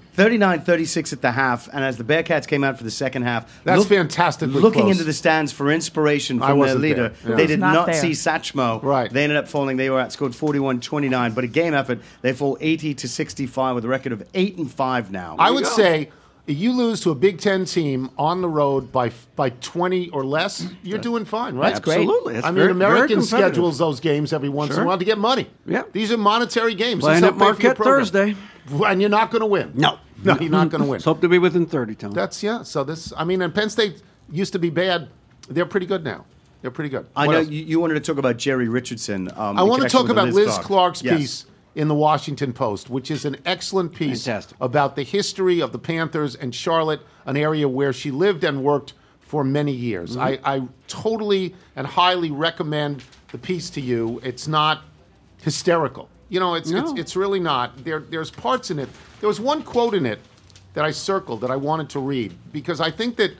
39-36 at the half, and as the Bearcats came out for the second half, that's fantastically looking close. into the stands for inspiration from their leader. Yeah. They did not see Satchmo. Right. They ended up falling. They were outscored 41-29, but a game effort, they fall 80-65 with a record of 8-5 now. I would say you lose to a Big Ten team on the road by 20 or less, you're doing fine, right? That's great. Absolutely. That's American schedules those games every once in a while to get money. Yeah. These are monetary games. Playing at Marquette Thursday. And you're not going to win. No, you're not going to win. Let's hope to be within 30, Tony. So and Penn State used to be bad. They're pretty good now. They're pretty good. I know you wanted to talk about Jerry Richardson. I want to talk about Liz Clark's piece in the Washington Post, which is an excellent piece about the history of the Panthers and Charlotte, an area where she lived and worked for many years. Mm-hmm. I totally and highly recommend the piece to you. It's not hysterical. It's really not. There's parts in it. There was one quote in it that I circled that I wanted to read because I think that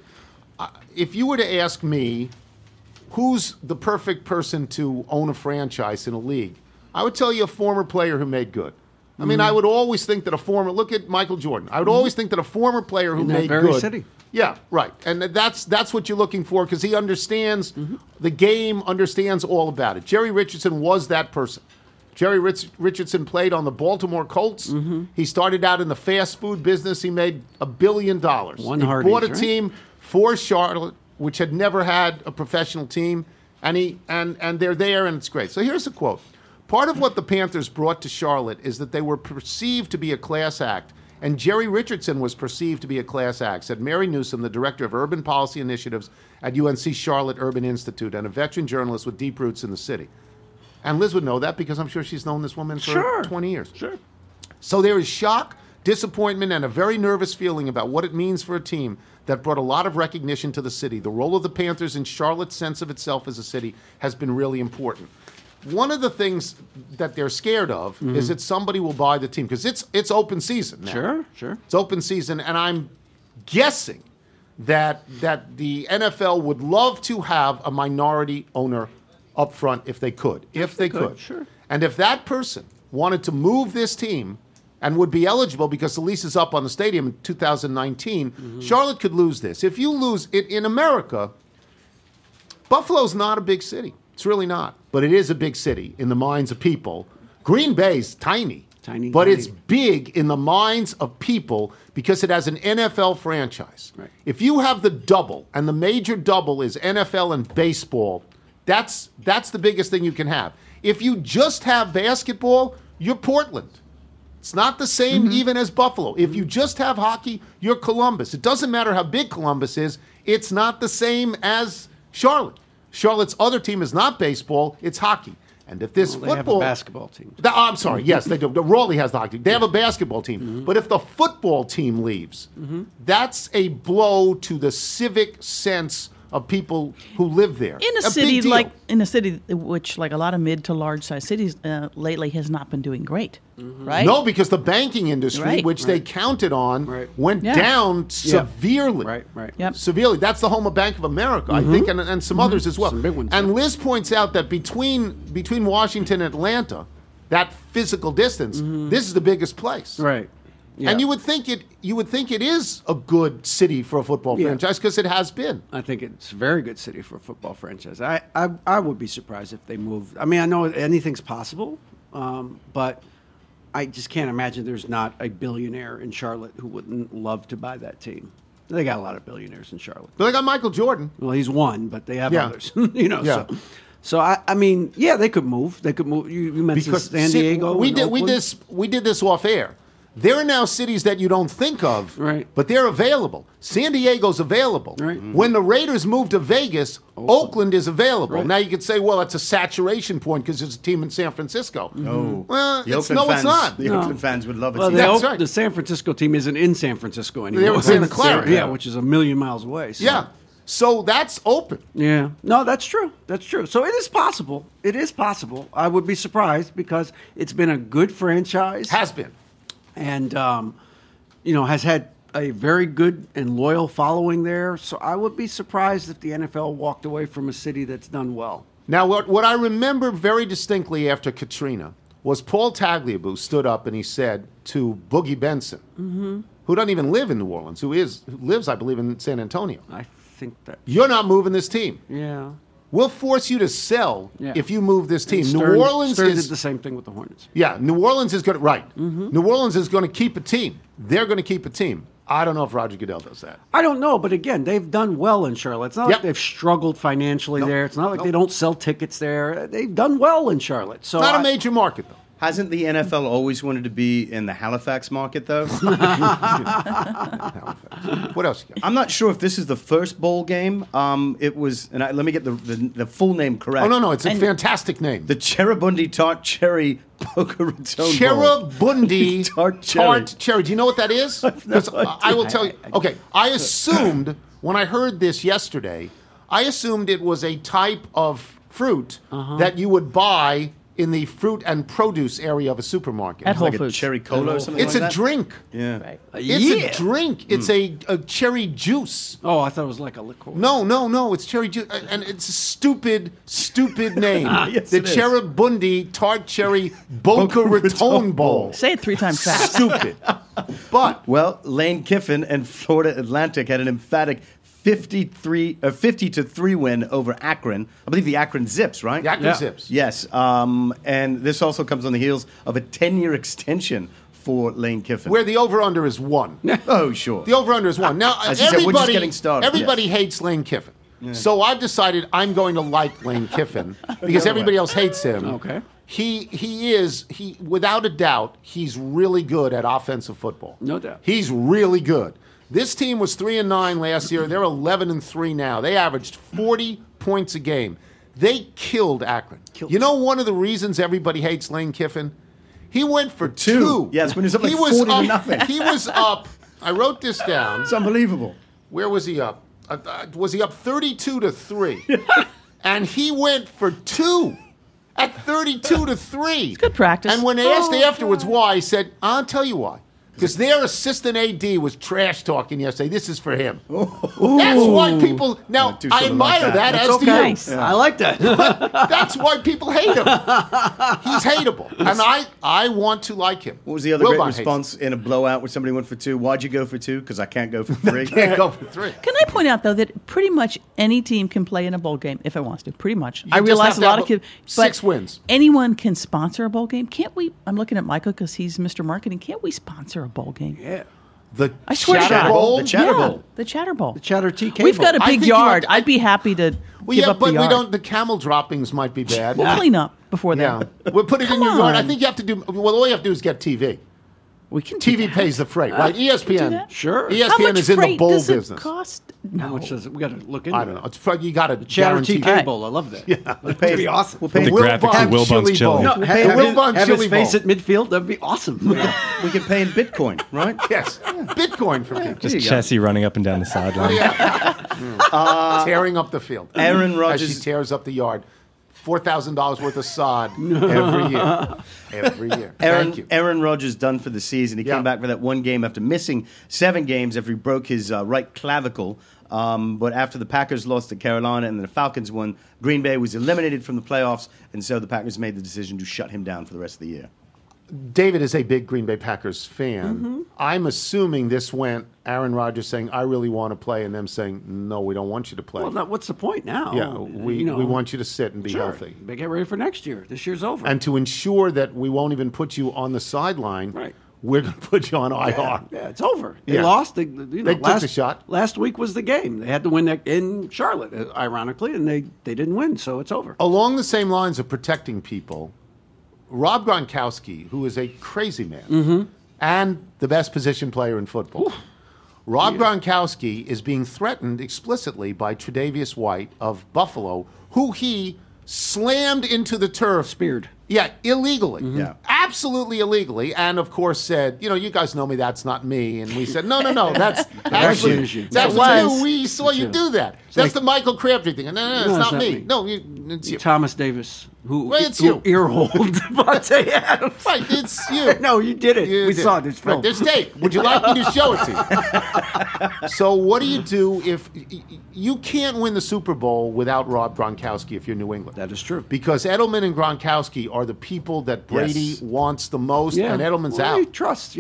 if you were to ask me who's the perfect person to own a franchise in a league, I would tell you a former player who made good. I mean, I would always think that look at Michael Jordan. I would always think that a former player who made good. City. Yeah, right. And that's what you're looking for because he understands the game, understands all about it. Jerry Richardson was that person. Jerry Richardson played on the Baltimore Colts. Mm-hmm. He started out in the fast food business. He made $1 billion. He bought a team for Charlotte, which had never had a professional team, and they're there, and it's great. So here's a quote. Part of what the Panthers brought to Charlotte is that they were perceived to be a class act, and Jerry Richardson was perceived to be a class act, said Mary Newsom, the director of urban policy initiatives at UNC Charlotte Urban Institute and a veteran journalist with deep roots in the city. And Liz would know that because I'm sure she's known this woman for 20 years. Sure. So there is shock, disappointment, and a very nervous feeling about what it means for a team that brought a lot of recognition to the city. The role of the Panthers in Charlotte's sense of itself as a city has been really important. One of the things that they're scared of is that somebody will buy the team because it's open season now. Sure. It's open season, and I'm guessing that the NFL would love to have a minority owner up front if they could. If they could. Sure. And if that person wanted to move this team and would be eligible because the lease is up on the stadium in 2019, Charlotte could lose this. If you lose it in America, Buffalo's not a big city. It's really not. But it is a big city in the minds of people. Green Bay's tiny. But it's big in the minds of people because it has an NFL franchise. Right. If you have the double, and the major double is NFL and baseball, that's the biggest thing you can have. If you just have basketball, you're Portland. It's not the same even as Buffalo. If you just have hockey, you're Columbus. It doesn't matter how big Columbus is. It's not the same as Charlotte. Charlotte's other team is not baseball. It's hockey. And if this football... They have a basketball team. I'm sorry. Yes, they do. Raleigh has the hockey team. They have a basketball team. But if the football team leaves, that's a blow to the civic sense of people who live there. In a city which like a lot of mid to large size cities lately has not been doing great, right? No, because the banking industry, which they counted on, went down severely. Right. Yep. Severely. That's the home of Bank of America, I think, and some others as well. Some big ones, and Liz points out that between Washington and Atlanta, that physical distance, this is the biggest place. Right. Yeah. And you would think it is a good city for a football franchise because it has been. I think it's a very good city for a football franchise. I would be surprised if they moved. I mean, I know anything's possible, but I just can't imagine there's not a billionaire in Charlotte who wouldn't love to buy that team. They got a lot of billionaires in Charlotte. But they got Michael Jordan. Well, he's one, but they have others. So I mean, they could move. They could move. You mentioned San Diego. We did this off air. There are now cities that you don't think of, but they're available. San Diego's available. Right. When the Raiders moved to Vegas, Oakland is available. Right. Now you could say, well, it's a saturation point because there's a team in San Francisco. No. Well, it's not. The Oakland fans would love it. Well, the San Francisco team isn't in San Francisco anymore. They're in Santa Clara. Which is a million miles away. So. Yeah. So that's open. Yeah. No, that's true. That's true. So it is possible. It is possible. I would be surprised because it's been a good franchise. Has been. And, has had a very good and loyal following there. So I would be surprised if the NFL walked away from a city that's done well. Now, what I remember very distinctly after Katrina was Paul Tagliabue stood up and he said to Boogie Benson, who doesn't even live in New Orleans, who lives, I believe, in San Antonio. I think that you're not moving this team. Yeah. We'll force you to sell if you move this team. Stern, New Orleans Stern did the same thing with the Hornets. Yeah, New Orleans is going to, right. New Orleans is going to keep a team. They're going to keep a team. I don't know if Roger Goodell does that. I don't know, but again, they've done well in Charlotte. It's not like they've struggled financially there. It's not like they don't sell tickets there. They've done well in Charlotte. So not a major market, though. Hasn't the NFL always wanted to be in the Halifax market, though? What else you got? I'm not sure if this is the first bowl game. It was, and let me get the full name correct. Oh, no, it's a fantastic name. The Cheribundi Tart Cherry Boca Raton Bowl. Cheribundi Tart Cherry. Do you know what that is? I will tell you. Okay, I assumed, when I heard this yesterday, I assumed it was a type of fruit that you would buy in the fruit and produce area of a supermarket. At Whole like Foods. A cherry cola or something it's like a that? drink. Yeah. Right. It's a drink. It's a cherry juice. Oh, I thought it was like a liqueur. No. It's cherry juice. And it's a stupid name. Yes, the it is. Cheribundi Tart Cherry Boca Raton Bowl. Say it 3 times fast. Stupid. But Well, Lane Kiffin and Florida Atlantic had an emphatic 50-3 win over Akron. I believe the Akron Zips, right? the Akron Zips. Yes. And this also comes on the heels of a 10-year extension for Lane Kiffin. Where the over-under is 1. Oh, sure. The over-under is 1. Now, As you said, we're just getting started. Everybody hates Lane Kiffin. So I've decided I'm going to like Lane Kiffin because everybody else hates him. Okay. He without a doubt, he's really good at offensive football. No doubt. He's really good. This team was 3-9 last year. They're 11-3 now. They averaged 40 points a game. They killed Akron. You know one of the reasons everybody hates Lane Kiffin? He went for 2. Yes, when he was up like 40-0. He was up. I wrote this down. It's unbelievable. Where was he up? Was he up 32-3? And he went for 2 at 32-3. Good practice. And when they asked afterwards why, he said, "I'll tell you why." Because their assistant AD was trash talking yesterday. This is for him. That's why people. Now do I something admire like that. that, That's as do okay. you. I like that. That's why people hate him. He's hateable, and I want to like him. What was the other Wilbon great hates response in a blowout where somebody went for 2? Why'd you go for 2? Because I can't go for 3. him. Can't go for 3. Can I point out, though, that pretty much any team can play in a bowl game if it wants to. Pretty much. I just realize have a to lot have of kids. 6 wins. Anyone can sponsor a bowl game. Can't we? I'm looking at Michael because he's Mr. Marketing. Can't we sponsor a bowl game? Yeah. The I swear to Chatter God. Bowl? The Chatter Yeah, Bowl. the Chatter Bowl. The Chatter TK We've got a I big think you yard. want- I'd be happy to Well, give yeah, up but the yard. we don't. The camel droppings might be bad. We'll clean up before Yeah, then. we'll put it in Come your yard. I on. think you have to do. Well, all you have to do is get TV. We can do TV that. pays the freight, right? do ESPN. that? Sure. How ESPN much is in the freight bowl does it business. cost? How No. much does it? We got to look into I don't know. It's probably you got to Chatter guarantee. TK Bowl. I love that. Yeah. That'd be awesome. We'll pay The graphics of Wilbon's chili. No, The have Wilbon his Chili face Bowl. at midfield. That'd be awesome. We can pay in Bitcoin, right? Yes, Bitcoin for people. Just Chessie running up and down the sideline. Tearing up the field. Aaron As Rodgers- she tears up the yard. $4,000 worth of sod every year. Every year. Thank you. Aaron Rodgers done for the season. He Yeah. came back for that one game after missing 7 games after he broke his right clavicle. But after the Packers lost to Carolina and the Falcons won, Green Bay was eliminated from the playoffs, and so the Packers made the decision to shut him down for the rest of the year. David is a big Green Bay Packers fan. Mm-hmm. I'm assuming this went Aaron Rodgers saying, "I really want to play," and them saying, "No, we don't want you to play." Well, now, what's the point now? Yeah, we want you to sit and be Sure. healthy. But get ready for next year. This year's over. And to ensure that we won't even put you on the sideline, Right. we're going to put you on IR. Yeah, it's over. They Yeah. lost. They took last, the shot. Last week was the game. They had to win that in Charlotte, ironically, and they didn't win, so it's over. Along the same lines of protecting people, Rob Gronkowski, who is a crazy man and the best position player in football, Rob Gronkowski is being threatened explicitly by Tre'Davious White of Buffalo, who he slammed into the turf. Speared. Yeah, illegally. Yeah. Absolutely illegally. And, of course, said, you guys know me, that's not me. And we said, no, that's That's actually, you. that's It was. you. We saw you do that. That's the Michael Crabtree thing. No, it's not me. No, It's you. Thomas Davis, who you. ear-holed Devontae Adams. Right, it's you. No, you did it. We saw it. There's film. Right, there's tape. Would you like me to show it to you? So what do you do if you can't win the Super Bowl without Rob Gronkowski if you're New England? That is true. Because Edelman and Gronkowski are the people that Brady wants the most, and Edelman's out. He trusts,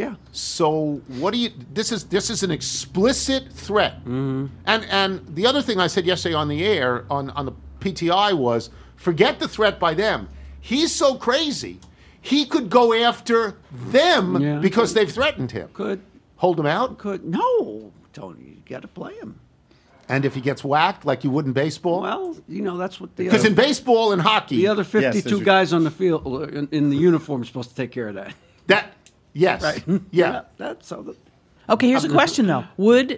So what do you? This is an explicit threat. Mm-hmm. And the other thing I said yesterday on the air on the PTI was, forget the threat by them. He's so crazy, he could go after them because they've threatened him. Could hold him out? Could no, Tony. You got to play him. And if he gets whacked like you would in baseball? Well, that's what the because in baseball and hockey, the other 52 guys on the field in the uniform are supposed to take care of that. Yes, right? Yeah, that's so. Okay, here's a question though: would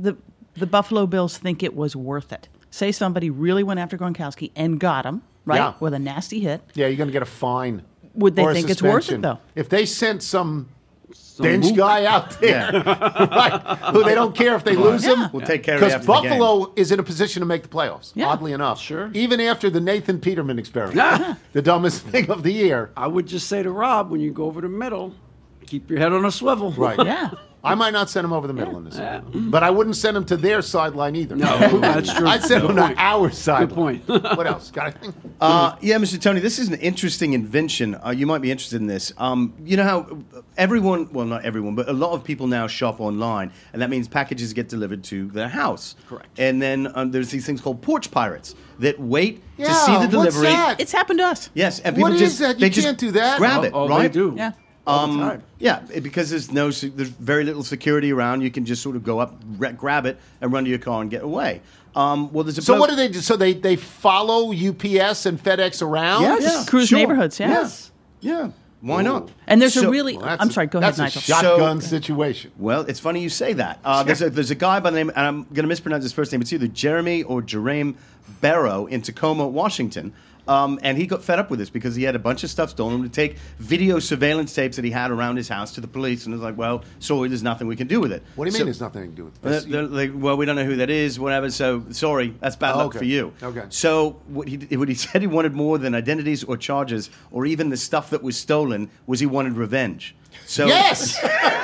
the Buffalo Bills think it was worth it? Say somebody really went after Gronkowski and got him with a nasty hit. Yeah, you're going to get a fine. Would they think it's worth it though? If they sent some bench guy out there, right, who they don't care if they lose him. We'll take care of it after because the game. Buffalo is in a position to make the playoffs, oddly enough. Sure. Even after the Nathan Peterman experiment, the dumbest thing of the year. I would just say to Rob, when you go over the middle, keep your head on a swivel. Right. Yeah. I might not send him over the middle in this, but I wouldn't send him to their sideline either. No, that's true. I'd send him to our sideline. Good point. What else? Got anything? Yeah, Mr. Tony, this is an interesting invention. You might be interested in this. You know how everyone, well, not everyone, but a lot of people now shop online, and that means packages get delivered to their house. Correct. And then there's these things called porch pirates that wait to see the delivery. What's that? It's happened to us. Yes, and people What just is that? they You just can't do that. Grab it, Oh, right? they do. Yeah. All the time. Yeah, because there's very little security around. You can just sort of go up, grab it, and run to your car and get away. Well, there's a So what do they do? So they follow UPS and FedEx around? Yes. Yeah, Cruise sure. neighborhoods, Yes. Yeah. Why not? And there's So- a really, Well, I'm sorry, go ahead, that's Nigel. a shotgun situation. Well, it's funny you say that. There's a guy by the name, and I'm going to mispronounce his first name. It's either Jeremy or Jerame Barrow in Tacoma, Washington. And he got fed up with this because he had a bunch of stuff stolen. To take video surveillance tapes that he had around his house to the police, and was like, "Well, sorry, there's nothing we can do with it." What do you mean there's nothing to do with this? They're like, well, we don't know who that is, whatever. So sorry, that's bad luck for you. Okay. So what he said he wanted more than identities or charges or even the stuff that was stolen was he wanted revenge. So Yes!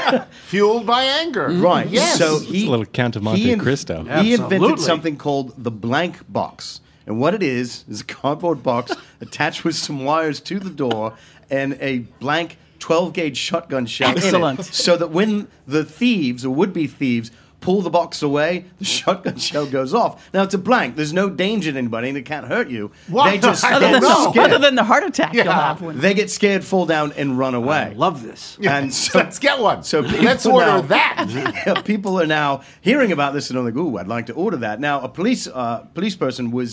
Fueled by anger. right. Yes. So It's a little Count of Monte Cristo. He invented Absolutely. something called the blank box. And what it is a cardboard box attached with some wires to the door and a blank 12-gauge shotgun shell Excellent. in it. So that when the thieves or would-be thieves pull the box away, the shotgun shell goes off. Now, it's a blank. There's no danger to anybody, and it can't hurt you. Why? They just I get don't know. scared. Other than the heart attack you'll Yeah. have when They get scared, fall down, and run away. I love this. And so, Let's get one. So let's people order now- that. People are now hearing about this and they're like, "Ooh, I'd like to order that." Now, a police person was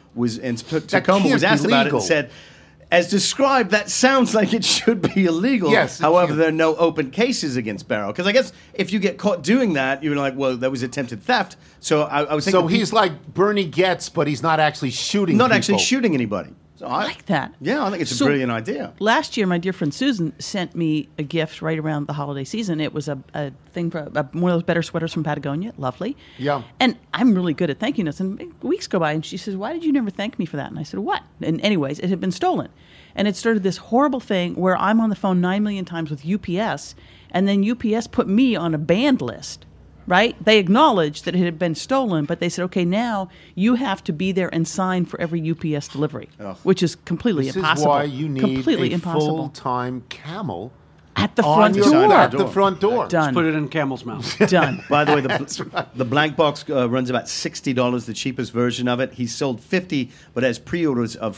in Tacoma can't was asked be about it legal. and said, "As described, that sounds like it should be illegal." Yes, it However, can. there are no open cases against Barrow because I guess if you get caught doing that, you're like, "Well, that was attempted theft." So I was thinking, So he's like Bernie Getz, but he's not actually shooting not people. actually shooting anybody. So I like that. Yeah, I think it's a So- brilliant idea. Last year, my dear friend Susan sent me a gift right around the holiday season. It was a thing for one of those better sweaters from Patagonia. Lovely. Yeah. And I'm really good at thanking us. And weeks go by, and she says, "Why did you never thank me for that?" And I said, "What?" And anyways, it had been stolen. And it started this horrible thing where I'm on the phone 9 million times with UPS, and then UPS put me on a banned list. Right? They acknowledged that it had been stolen, but they said, okay, now you have to be there and sign for every UPS delivery, which is completely This impossible. is why you need completely a impossible. full-time camel At the on front your door. at the front door. Done. Put it in Camel's mouth. Done. By the way, the blank box runs about $60, the cheapest version of it. He sold 50, but has pre-orders of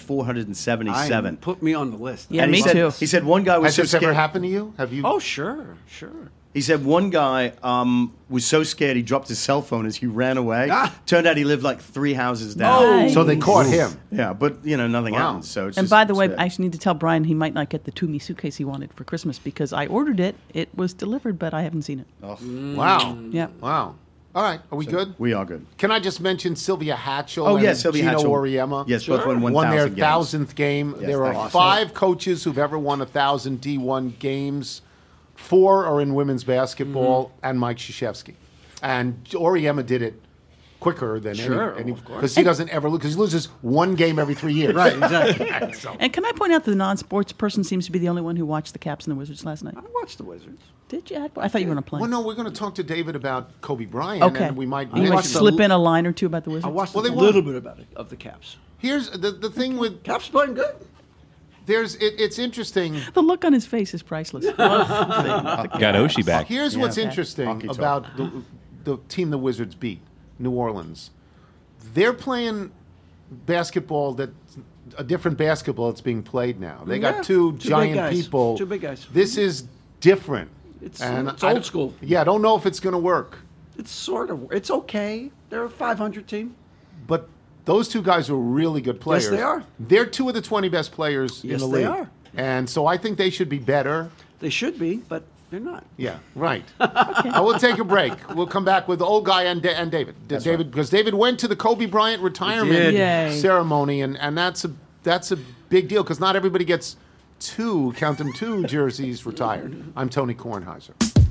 477. Put me on the list. Yeah, And me he said, too. He said one guy was Has so this scared. ever happened to you? Have you? Oh, sure. He said one guy was so scared he dropped his cell phone as he ran away. Turned out he lived like 3 houses down. Nice. So they caught him. Yeah, but nothing Wow. happened. So it's And just by the way, sad. I actually need to tell Brian he might not get the Toomey suitcase he wanted for Christmas because I ordered it. It was delivered, but I haven't seen it. Wow. Yeah. Wow. All right. Are we good? we are good. Can I just mention Sylvia Hatchell Oh and yes, Sylvia Gino Hatchell. Oriema? Yes, both won Won their 1,000 games. 1,000th game. Yes, there are thank you. 5 coaches who've ever won 1,000 D1 games. 4 are in women's basketball, and Mike Krzyzewski. And Oriema did it quicker than any of course. because he doesn't ever lose, because he loses one game every 3 years. Right, exactly. So- And can I point out that the non-sports person seems to be the only one who watched the Caps and the Wizards last night? I watched the Wizards. Did you? I thought you were going to play. Well, no, we're going to talk to David about Kobe Bryant, Okay. and we might You want to slip in a line or two about the Wizards? I watched Well, a they little won. bit about it, of the Caps. Here's the thing with Caps playing good. it's interesting. The look on his face is priceless. Got Oshie back. Here's what's interesting Hockey talk. about the team the Wizards beat, New Orleans. They're playing basketball that's a different basketball that's being played now. They Yeah, got two big giant guys. people. Two big guys. This is different. It's And old school. Yeah, I don't know if it's going to work. It's okay. They're a 500 team. But those two guys are really good players. they are. They're two of the 20 best players in Yes, the they league. are. And so I think they should be better. They should be, but they're not. Yeah, right. I will take a break. We'll come back with the old guy and David. David, because David went to the Kobe Bryant retirement did. Yay. ceremony, and that's a big deal because not everybody gets two jerseys retired. I'm Tony Kornheiser.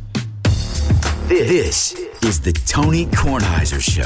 This is the Tony Kornheiser Show.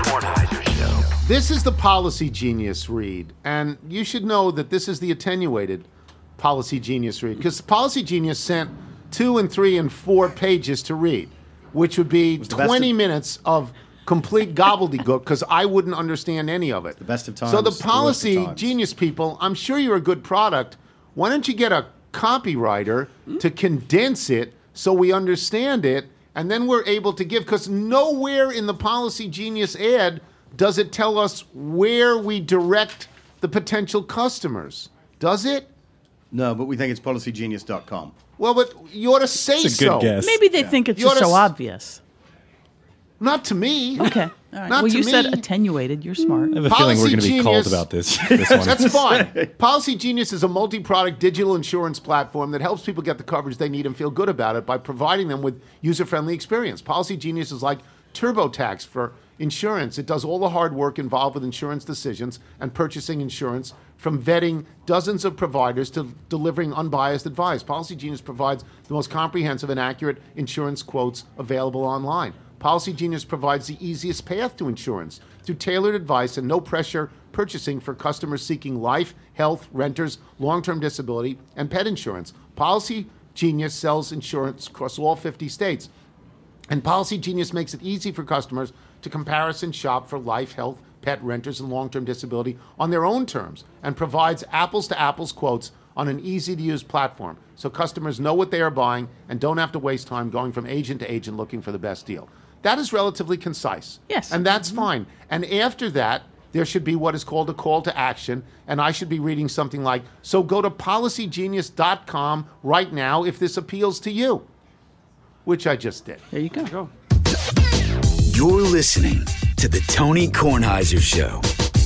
This is the Policy Genius read, and you should know that this is the attenuated Policy Genius read, because Policy Genius sent 2 and 3 and 4 pages to read, which would be 20 minutes of complete gobbledygook, because I wouldn't understand any of it. The best of times, So the the worst of Policy times. Genius people, I'm sure you're a good product. Why don't you get a copywriter to condense it so we understand it, and then we're able to give, because nowhere in the Policy Genius ad does it tell us where we direct the potential customers. Does it? No, but we think it's policygenius.com. Well, but you ought to say It's a good so. guess. Maybe they think it's You ought just to so s- obvious. Not to me. Okay. All right. Not Well, to you said me. attenuated. You're smart. I have a feeling we're Policy going to be called Genius- about this one. That's fine. Policy Genius is a multi-product digital insurance platform that helps people get the coverage they need and feel good about it by providing them with user-friendly experience. Policy Genius is like TurboTax for insurance. It does all the hard work involved with insurance decisions and purchasing insurance, from vetting dozens of providers to delivering unbiased advice. Policy Genius provides the most comprehensive and accurate insurance quotes available online. Policy Genius provides the easiest path to insurance through tailored advice and no-pressure purchasing for customers seeking life, health, renters, long-term disability, and pet insurance. Policy Genius sells insurance across all 50 states. And Policy Genius makes it easy for customers to comparison shop for life, health, pet, renters, and long-term disability on their own terms, and provides apples-to-apples quotes on an easy-to-use platform, so customers know what they are buying and don't have to waste time going from agent to agent looking for the best deal. That is relatively concise. Yes. And that's fine. And after that, there should be what is called a call to action, and I should be reading something like, so go to policygenius.com right now if this appeals to you, which I just did. There you go. You're listening to the Tony Kornheiser Show.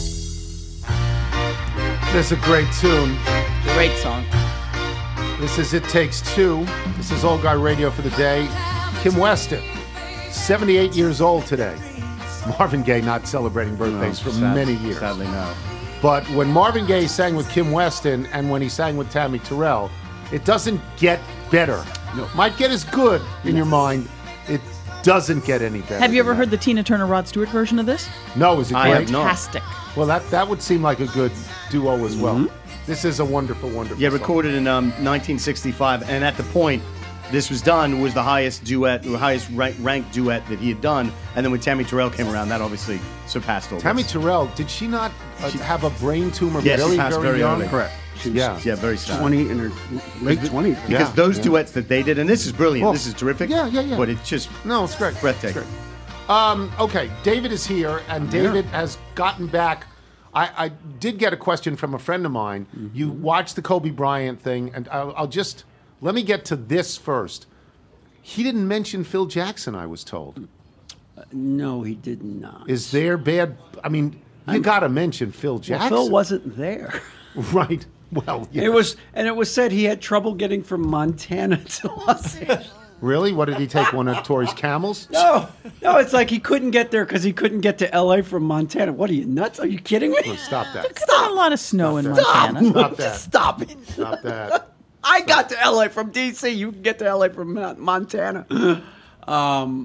There's a great tune. Great song. This is It Takes Two. This is Old Guy Radio for the day. Kim Weston, 78 years old today. Marvin Gaye not celebrating birthdays for many years. Sadly, no. But when Marvin Gaye sang with Kim Weston and when he sang with Tammy Terrell, it doesn't get better. No. Might get as good in your mind. It doesn't get any better. Have you ever than heard that. the Tina Turner Rod Stewart version of this? No, is it I great? have not. Fantastic. Well, that would seem like a good duo as well. This is a wonderful, wonderful Yeah, song. recorded in 1965, and at the point this was done was the highest duet, or highest ranked duet that he had done. And then when Tammy Terrell came around, that obviously surpassed all Tammy this. Terrell, did she not have a brain tumor Yes, she very, passed very very young? early. Correct. She was Yeah. very sad. 20 in her late 20s. Because Yeah, those yeah. duets that they did, and this is brilliant, Well, this is terrific. yeah. But it's just No, it's great. breathtaking. It's great. Okay, David is here, and David has gotten back. I did get a question from a friend of mine. You watched the Kobe Bryant thing, and I'll just let me get to this first. He didn't mention Phil Jackson, I was told. No, he did not. Is there bad? I mean, you got to mention Phil Well, Jackson. Phil wasn't there. Right. Well, yeah. It was said he had trouble getting from Montana to Los Angeles. Really? What did he take? One of Tori's camels? No, it's like he couldn't get there because he couldn't get to L.A. from Montana. What are you, nuts? Are you kidding me? Oh, stop that. There's not a lot of snow in Stop. Montana. Stop that. Stop it. Stop that. I got to L.A. from D.C. You can get to L.A. from Montana.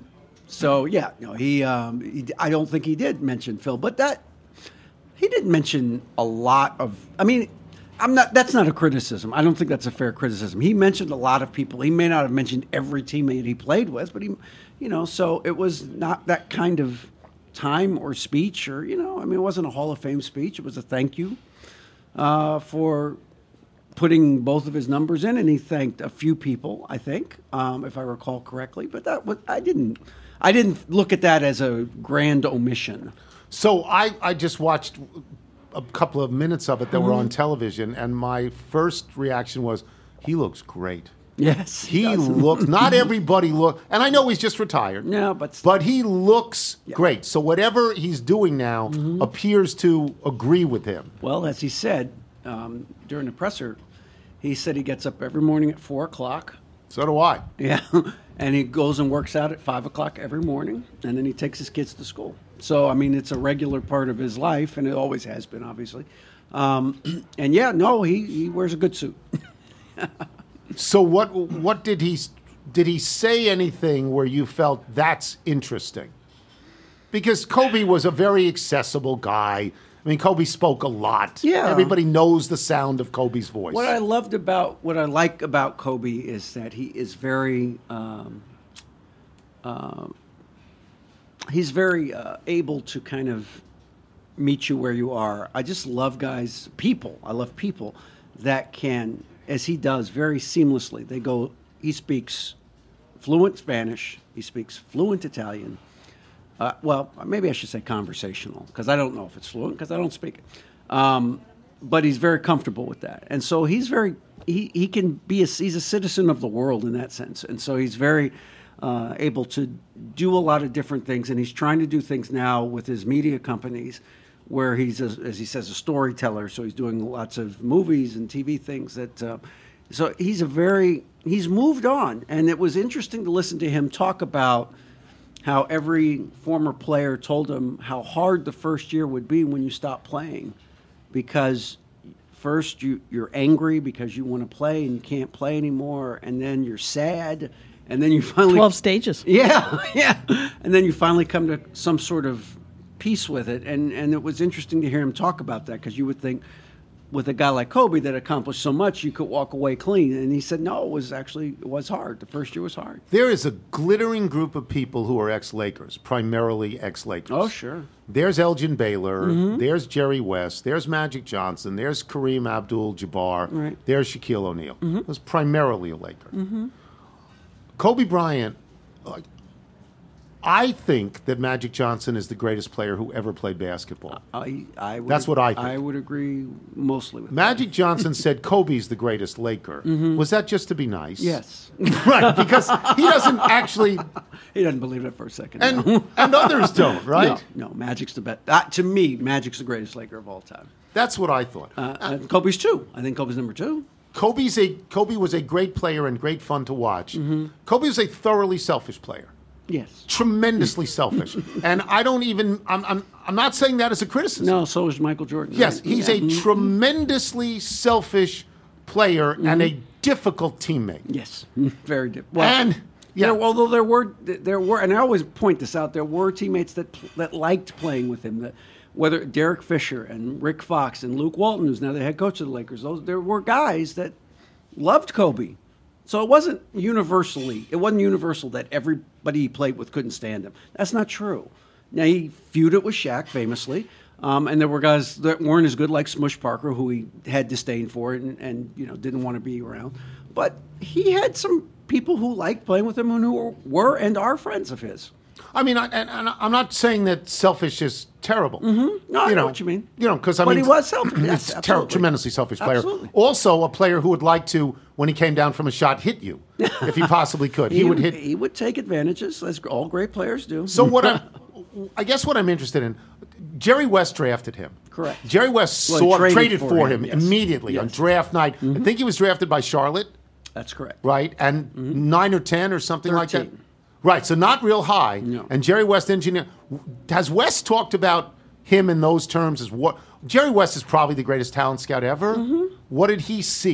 So yeah, he I don't think he did mention Phil, but he didn't mention a lot of. I mean, that's not a criticism. I don't think that's a fair criticism. He mentioned a lot of people. He may not have mentioned every teammate he played with, but so it was not that kind of time or speech, or I mean, it wasn't a Hall of Fame speech. It was a thank you for putting both of his numbers in, and he thanked a few people, I think, if I recall correctly. But I didn't look at that as a grand omission. So I just watched a couple of minutes of it that were on television, and my first reaction was, he looks great. Yes, he looks. Not everybody look, and I know he's just retired. No, but he looks great. So whatever he's doing now appears to agree with him. Well, as he said during the presser, he said he gets up every morning at 4:00. So do I. Yeah, and he goes and works out at 5:00 every morning, and then he takes his kids to school. So I mean, it's a regular part of his life, and it always has been, obviously. And yeah, no, he wears a good suit. So what did he say anything where you felt that's interesting? Because Kobe was a very accessible guy. I mean, Kobe spoke a lot. Yeah. Everybody knows the sound of Kobe's voice. What I like about Kobe is that he is very he's very able to kind of meet you where you are. I just love people. I love people that can, as he does, very seamlessly. He speaks fluent Spanish. He speaks fluent Italian. Well, maybe I should say conversational, because I don't know if it's fluent, because I don't speak it. But he's very comfortable with that. And so he's he can be he's a citizen of the world in that sense. And so he's very able to do a lot of different things. And he's trying to do things now with his media companies where he's, as he says, a storyteller. So he's doing lots of movies and TV things so he's moved on. And it was interesting to listen to him talk about how every former player told him how hard the first year would be when you stop playing, because first you're angry because you want to play and you can't play anymore, and then you're sad, and then you finally 12 stages. Yeah, and then you finally come to some sort of peace with it, and it was interesting to hear him talk about that, because you would think with a guy like Kobe that accomplished so much, you could walk away clean. And he said, no, it was hard. The first year was hard. There is a glittering group of people who are ex-Lakers, primarily ex-Lakers. Oh, sure. There's Elgin Baylor. There's Jerry West. There's Magic Johnson. There's Kareem Abdul-Jabbar. Right. There's Shaquille O'Neal. It was primarily a Laker. Kobe Bryant, I think that Magic Johnson is the greatest player who ever played basketball. That's what I think. I would agree mostly with Magic Johnson said Kobe's the greatest Laker. Was that just to be nice? Yes. Right, because he doesn't actually... He doesn't believe it for a second. And others don't, right? No, Magic's the best. To me, Magic's the greatest Laker of all time. That's what I thought. Kobe's two. I think Kobe's number two. Kobe was a great player and great fun to watch. Kobe was a thoroughly selfish player. Yes. Tremendously selfish. And I'm not saying that as a criticism. No, so is Michael Jordan. Yes, he's a tremendously selfish player and a difficult teammate. Yes, very difficult. Well, Yeah. Although there were, and I always point this out, there were teammates that liked playing with him. Whether Derek Fisher and Rick Fox and Luke Walton, who's now the head coach of the Lakers, there were guys that loved Kobe. So it wasn't universal that everybody he played with couldn't stand him. That's not true. Now, he feuded with Shaq famously, and there were guys that weren't as good, like Smush Parker, who he had disdain for and didn't want to be around. But he had some people who liked playing with him and who were and are friends of his. I mean, I'm not saying that selfish is terrible. No, I know what you mean. Because But he was selfish. Yes, tremendously selfish player. Absolutely. Also, a player who would like to, when he came down from a shot, hit you if he possibly could. He would hit. He would take advantages, as all great players do. So I guess what I'm interested in, Jerry West drafted him. Correct. Jerry West traded for him immediately on draft night. I think he was drafted by Charlotte. That's correct. Right, and 9 or 10 or something 13. like that. Right, so not real high. No. And Jerry West engineer. Has West talked about him in those terms as what? Jerry West is probably the greatest talent scout ever. What did he see?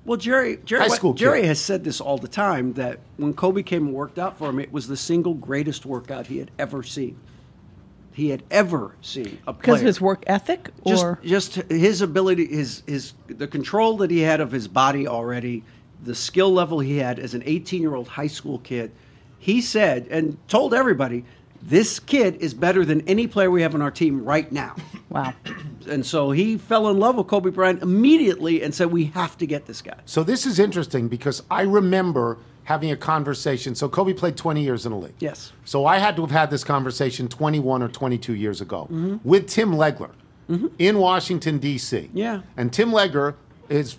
Well, Jerry has said this all the time, that when Kobe came and worked out for him, it was the single greatest workout he had ever seen. A player. Because of his work ethic, or just his ability, the control that he had of his body already, the skill level he had as an 18-year-old high school kid. He said and told everybody, this kid is better than any player we have on our team right now. Wow. And so he fell in love with Kobe Bryant immediately and said, we have to get this guy. So this is interesting because I remember having a conversation. So Kobe played 20 years in the league. Yes. So I had to have had this conversation 21 or 22 years ago with Tim Legler in Washington, D.C. Yeah. And Tim Legler is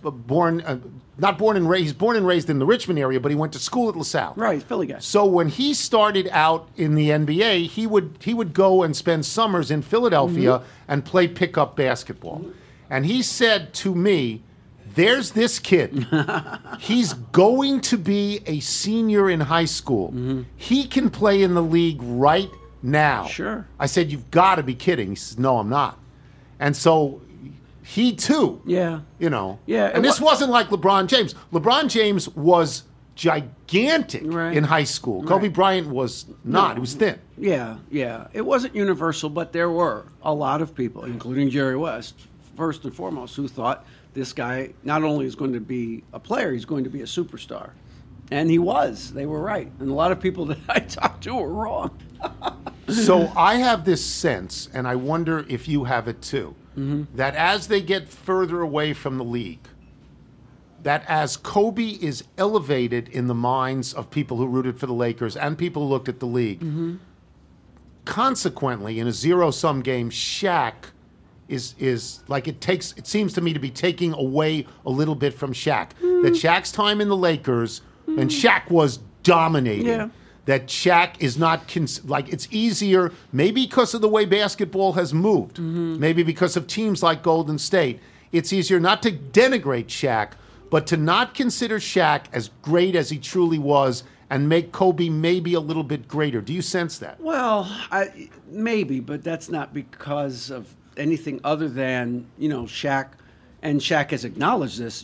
he's born and raised in the Richmond area, but he went to school at LaSalle. Right, Philly guy. So when he started out in the NBA, he would go and spend summers in Philadelphia and play pickup basketball. And he said to me, there's this kid. He's going to be a senior in high school. He can play in the league right now. Sure. I said, you've got to be kidding. He says, no, I'm not. And so he too. Yeah. Yeah. And this wasn't like LeBron James. LeBron James was gigantic in high school. Kobe Bryant was not. He was thin. Yeah. It wasn't universal, but there were a lot of people, including Jerry West, first and foremost, who thought this guy not only is going to be a player, he's going to be a superstar. And he was. They were right. And a lot of people that I talked to were wrong. So I have this sense, and I wonder if you have it too, that as they get further away from the league, that as Kobe is elevated in the minds of people who rooted for the Lakers and people who looked at the league, consequently, in a zero-sum game, Shaq is like it seems to me to be taking away a little bit from Shaq. That Shaq's time in the Lakers, and Shaq was dominating. Yeah. That Shaq is not it's easier, maybe because of the way basketball has moved, maybe because of teams like Golden State. It's easier not to denigrate Shaq, but to not consider Shaq as great as he truly was and make Kobe maybe a little bit greater. Do you sense that? Well, maybe, but that's not because of anything other than, Shaq, and Shaq has acknowledged this,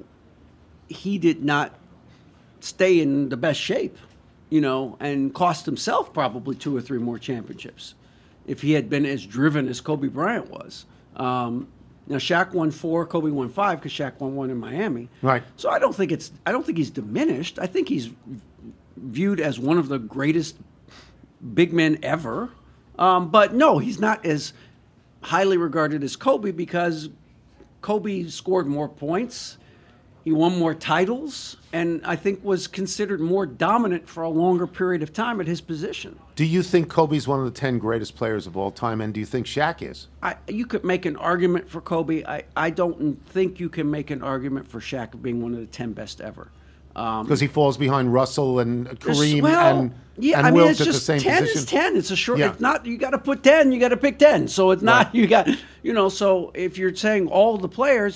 he did not stay in the best shape, and cost himself probably 2 or 3 more championships if he had been as driven as Kobe Bryant was. Now, Shaq won 4, Kobe won 5 because Shaq won 1 in Miami. Right. So I don't think he's diminished. I think he's viewed as one of the greatest big men ever. But no, he's not as highly regarded as Kobe because Kobe scored more points. He won more titles, and I think was considered more dominant for a longer period of time at his position. Do you think Kobe's one of the 10 greatest players of all time, and do you think Shaq is? You could make an argument for Kobe. I don't think you can make an argument for Shaq being one of the 10 best ever. Because he falls behind Russell and Kareem and Wilt it's at just the same 10 position. is 10. It's a short. Yeah. It's not. You got to put 10. You got to pick 10. So it's not. Right. You got. So if you're saying all the players,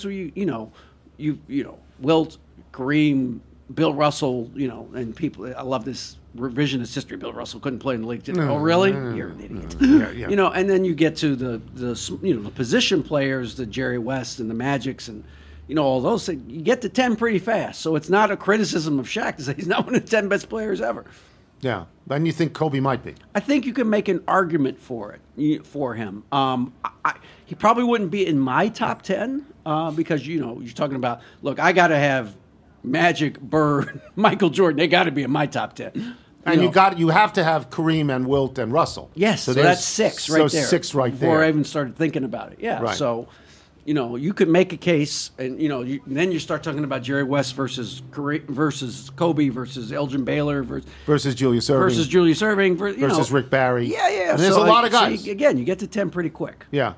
Wilt, Kareem, Bill Russell, and people. I love this revisionist history. Bill Russell couldn't play in the league. Oh, really? You're an idiot. Yeah. And then you get to the position players, the Jerry West and the Magics and. All those things, you get to 10 pretty fast. So it's not a criticism of Shaq to say he's not one of the 10 best players ever. Yeah. Then you think Kobe might be? I think you can make an argument for him. He probably wouldn't be in my top 10 because, you're talking about, look, I got to have Magic, Bird, Michael Jordan. They got to be in my top 10. And you have to have Kareem and Wilt and Russell. Yes, so that's 6 right there. 6 right there. Before I even started thinking about it. Yeah, right. So... you could make a case, and then you start talking about Jerry West versus Kobe versus Elgin Baylor versus Julius Erving versus Rick Barry. Yeah. And there's a lot of guys. So again, you get to 10 pretty quick. Yeah.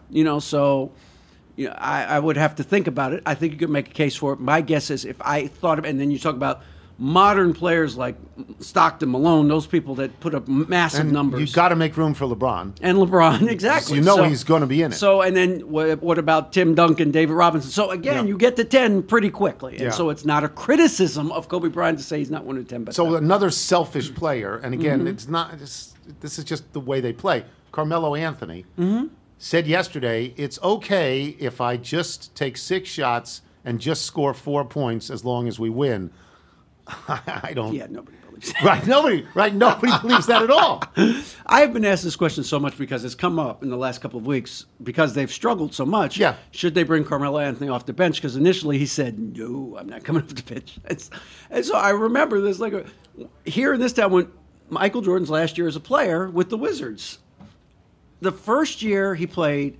I would have to think about it. I think you could make a case for it. My guess is if I thought of, and then you talk about modern players like Stockton, Malone, those people that put up massive numbers. You've got to make room for LeBron. And LeBron, exactly. So he's going to be in it. So, and then what about Tim Duncan, David Robinson? So, again, you get to 10 pretty quickly. And so it's not a criticism of Kobe Bryant to say he's not one of the 10 best. So another selfish player, and again, it's not. This is just the way they play. Carmelo Anthony said yesterday, it's okay if I just take 6 shots and just score 4 points as long as we win. I don't. Yeah, nobody believes that. Nobody believes that at all. I have been asked this question so much because it's come up in the last couple of weeks because they've struggled so much. Yeah. Should they bring Carmelo Anthony off the bench? Because initially he said, no, I'm not coming off the bench. And so I remember this here in this town when Michael Jordan's last year as a player with the Wizards. The first year he played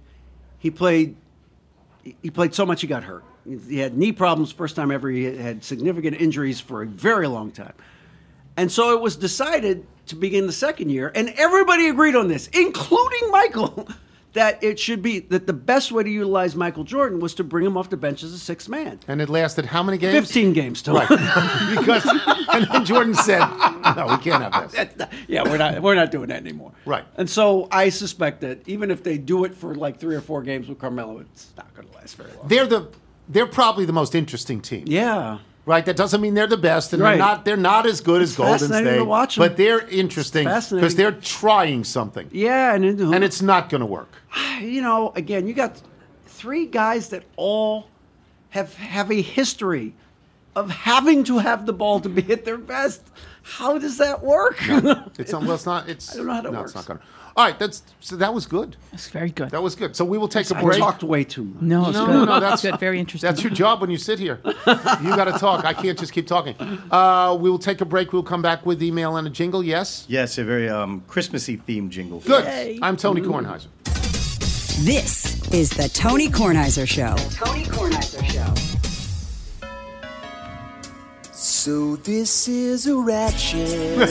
so much he got hurt. He had knee problems first time ever. He had significant injuries for a very long time. And so it was decided to begin the second year, and everybody agreed on this, including Michael, that it should be that the best way to utilize Michael Jordan was to bring him off the bench as a sixth man. And it lasted how many games? 15 games. Right. And then Jordan said, no, we can't have this. Yeah, we're not doing that anymore. Right. And so I suspect that even if they do it for like 3 or 4 games with Carmelo, it's not going to last very long. They're probably the most interesting team. Yeah. Right, that doesn't mean they're the best, and right. they're not as good as Golden State. To watch them. But they're interesting because they're trying something. Yeah, and it's not going to work. Again, you got 3 guys that all have a history of having to have the ball to be at their best. How does that work? No, it's not. Well, it's not. It's I don't know how that no, works. It's not going to. All right, that was good. That's very good. That was good. So we will take a I break. talked way too much. No, it's good. No, that's good. Very interesting. That's your job when you sit here. You got to talk. I can't just keep talking. We will take a break. We'll come back with email and a jingle. Yes. Yes, a very Christmassy themed jingle. Good. Yay. I'm Tony Kornheiser. This is the Tony Kornheiser Show. Tony Kornheiser Show. So this is a ratchet.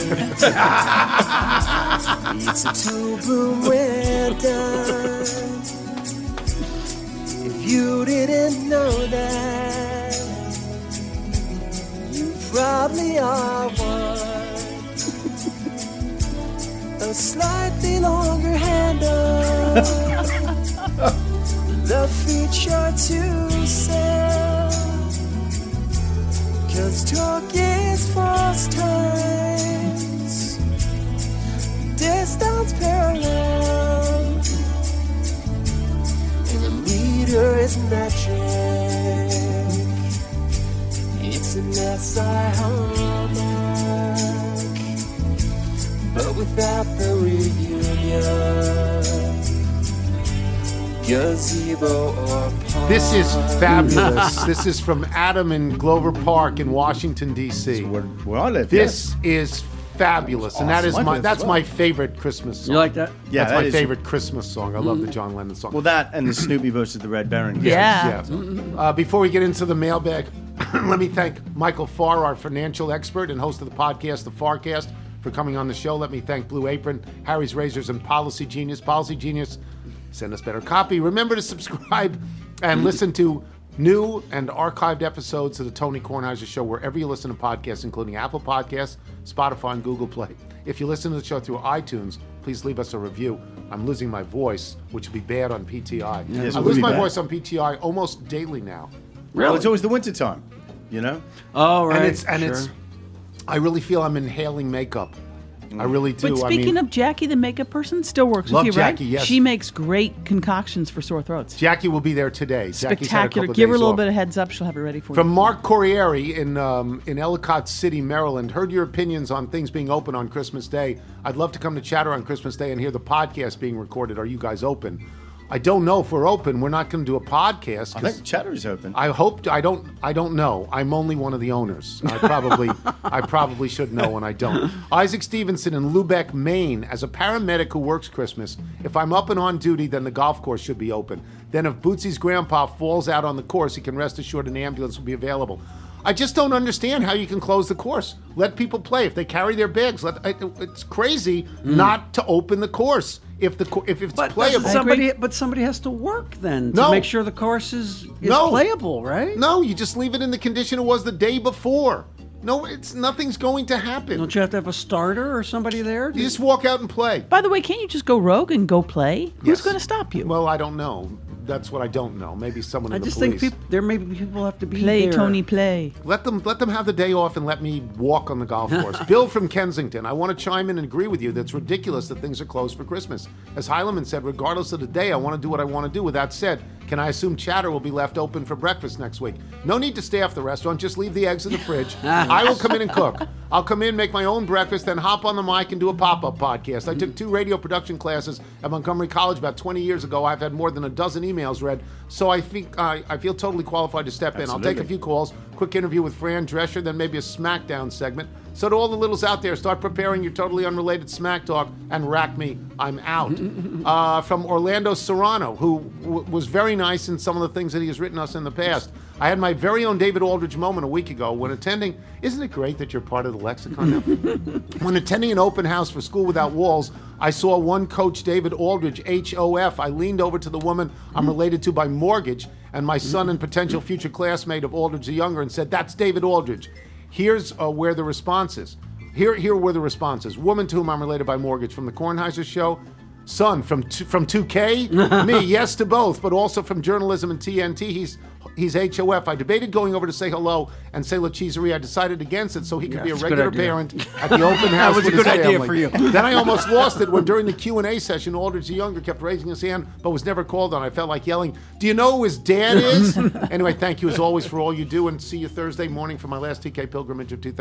It's a 2-broom winter. If you didn't know that, you probably are one. A slightly longer handle. The feature to sell. 'Cause talk is fast times, distance parallel, and the meter is metric. It's an SI hallmark, but without the reunion. Gazebo or park. This is fabulous. This is from Adam in Glover Park in Washington, D.C. Where I live. This is fabulous, That's and that is awesome. that's my favorite Christmas song. You like that? Yeah, that's that my is- favorite Christmas song. I love the John Lennon song. Well, that and the Snoopy versus the Red Baron. Yeah. Before we get into the mailbag, let me thank Michael Farr, our financial expert and host of the podcast, The Farcast, for coming on the show. Let me thank Blue Apron, Harry's Razors, and Policy Genius. Policy Genius, send us better copy. Remember to subscribe and listen to new and archived episodes of the Tony Kornheiser Show wherever you listen to podcasts, including Apple Podcasts, Spotify, and Google Play. If you listen to the show through iTunes, please leave us a review. I'm losing my voice, which would be bad on PTI. Yes, I it would lose be my bad. voice on PTI almost daily now. Well, it's always the winter time, you know? Oh, right. It's I really feel I'm inhaling makeup. I really do. But speaking of Jackie, the makeup person, still works Love with you, right? Jackie, yes. She makes great concoctions for sore throats. Jackie will be there today. Jackie's had a Spectacular. couple of Give her a days little off. bit of heads up. She'll have it ready for From you. Mark Corriere in Ellicott City, Maryland. Heard your opinions on things being open on Christmas Day. I'd love to come to Chatter on Christmas Day and hear the podcast being recorded. Are you guys open? I don't know if we're open. We're not going to do a podcast. I think Chatter is open. I hope. I don't know. I'm only one of the owners. I probably should know, and I don't. Isaac Stevenson in Lubeck, Maine. As a paramedic who works Christmas, if I'm up and on duty, then the golf course should be open. Then if Bootsy's grandpa falls out on the course, he can rest assured an ambulance will be available. I just don't understand how you can close the course. Let people play. If they carry their bags, it's crazy not to open the course if it's playable. Somebody has to work then to make sure the course is playable, right? No, you just leave it in the condition it was the day before. No, nothing's going to happen. Don't you have to have a starter or somebody there? You just walk out and play. By the way, can't you just go rogue and go play? Who's going to stop you? Well, I don't know. That's what I don't know. Maybe someone in the I just police. think there may be people have to be Play, there. Tony, play. Let them have the day off and let me walk on the golf course. Bill from Kensington. I want to chime in and agree with you that it's ridiculous that things are closed for Christmas. As Heilemann said, regardless of the day, I want to do what I want to do. With that said, Can I assume Chatter will be left open for breakfast next week? No need to staff the restaurant. Just leave the eggs in the fridge. I will come in and cook. I'll come in, make my own breakfast, then hop on the mic and do a pop-up podcast. I took 2 radio production classes at Montgomery College about 20 years ago. I've had more than a dozen emails read, so I think I feel totally qualified to step in. I'll take a few calls, quick interview with Fran Drescher, then maybe a SmackDown segment. So to all the littles out there, start preparing your totally unrelated smack talk and rack me. I'm out. From Orlando Serrano, who was very nice in some of the things that he has written us in the past. I had my very own David Aldridge moment a week ago when attending. Isn't it great that you're part of the lexicon now? When attending an open house for School Without Walls, I saw one coach, David Aldridge, HOF. I leaned over to the woman I'm related to by mortgage and my son and potential future classmate of Aldridge the Younger and said, "That's David Aldridge." Here's where the response is. Here were the responses. Woman to whom I'm related by mortgage from the Kornheiser Show. Son from 2K. Me, yes to both, but also from journalism and TNT. He's HOF. I debated going over to say hello and say La Cheeseria. I decided against it so he could be a regular parent at the open house. That was a good idea for you. Then I almost lost it when during the Q&A session, Aldridge the Younger kept raising his hand but was never called on. I felt like yelling, "Do you know who his dad is?" Anyway, thank you as always for all you do, and see you Thursday morning for my last TK pilgrimage of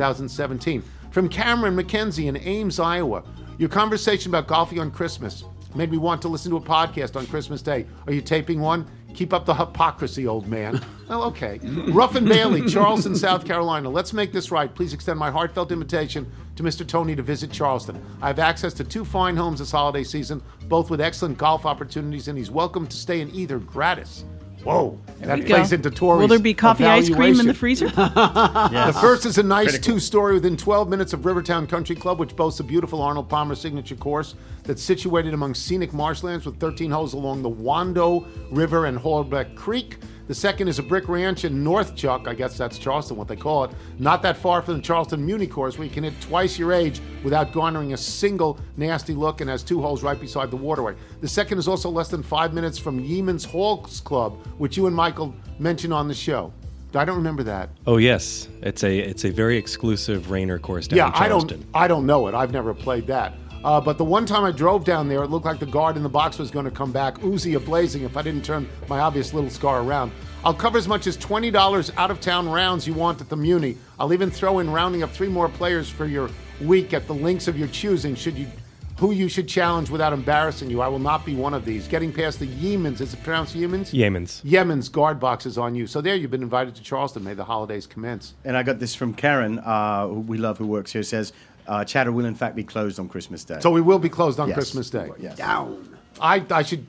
2017. From Cameron McKenzie in Ames, Iowa. Your conversation about golfing on Christmas made me want to listen to a podcast on Christmas Day. Are you taping one? Keep up the hypocrisy, old man. Well, okay. Ruffin Bailey, Charleston, South Carolina. Let's make this right. Please extend my heartfelt invitation to Mr. Tony to visit Charleston. I have access to 2 fine homes this holiday season, both with excellent golf opportunities, and he's welcome to stay in either gratis. Whoa, that plays into Tori's. Will there be coffee ice cream in the freezer? Yes. The first is a nice 2-story within 12 minutes of Rivertown Country Club, which boasts a beautiful Arnold Palmer signature course that's situated among scenic marshlands with 13 holes along the Wando River and Horlbeck Creek. The second is a brick ranch in North Chuck, I guess that's Charleston, what they call it, not that far from the Charleston Muni course, where you can hit twice your age without garnering a single nasty look, and has 2 holes right beside the waterway. The second is also less than 5 minutes from Yeaman's Hawks Club, which you and Michael mentioned on the show. I don't remember that. Oh yes, it's a very exclusive Rainer course down in Charleston. I don't know it. I've never played that. But the one time I drove down there, it looked like the guard in the box was going to come back, Uzi a-blazing, if I didn't turn my obvious little scar around. I'll cover as much as $20 out-of-town rounds you want at the Muni. I'll even throw in rounding up 3 more players for your week at the links of your choosing, who you should challenge without embarrassing you. I will not be one of these. Getting past the Yeamans, is it pronounced Yeamans? Yemen's guard box is on you. So there, you've been invited to Charleston. May the holidays commence. And I got this from Karen, who we love, who works here, says, Chatter will in fact be closed on Christmas Day. So we will be closed on Christmas Day. Yes. Down. I should.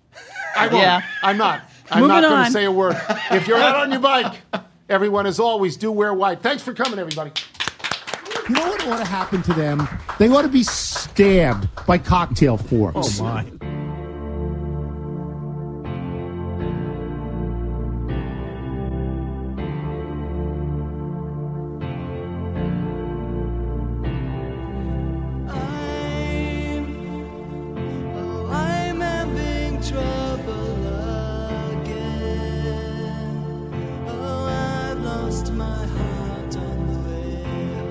I won't. Yeah. I'm not. I'm not going to say a word. If you're out on your bike, everyone, as always, do wear white. Thanks for coming, everybody. You know what ought to happen to them? They ought to be stabbed by cocktail forks. Oh, my.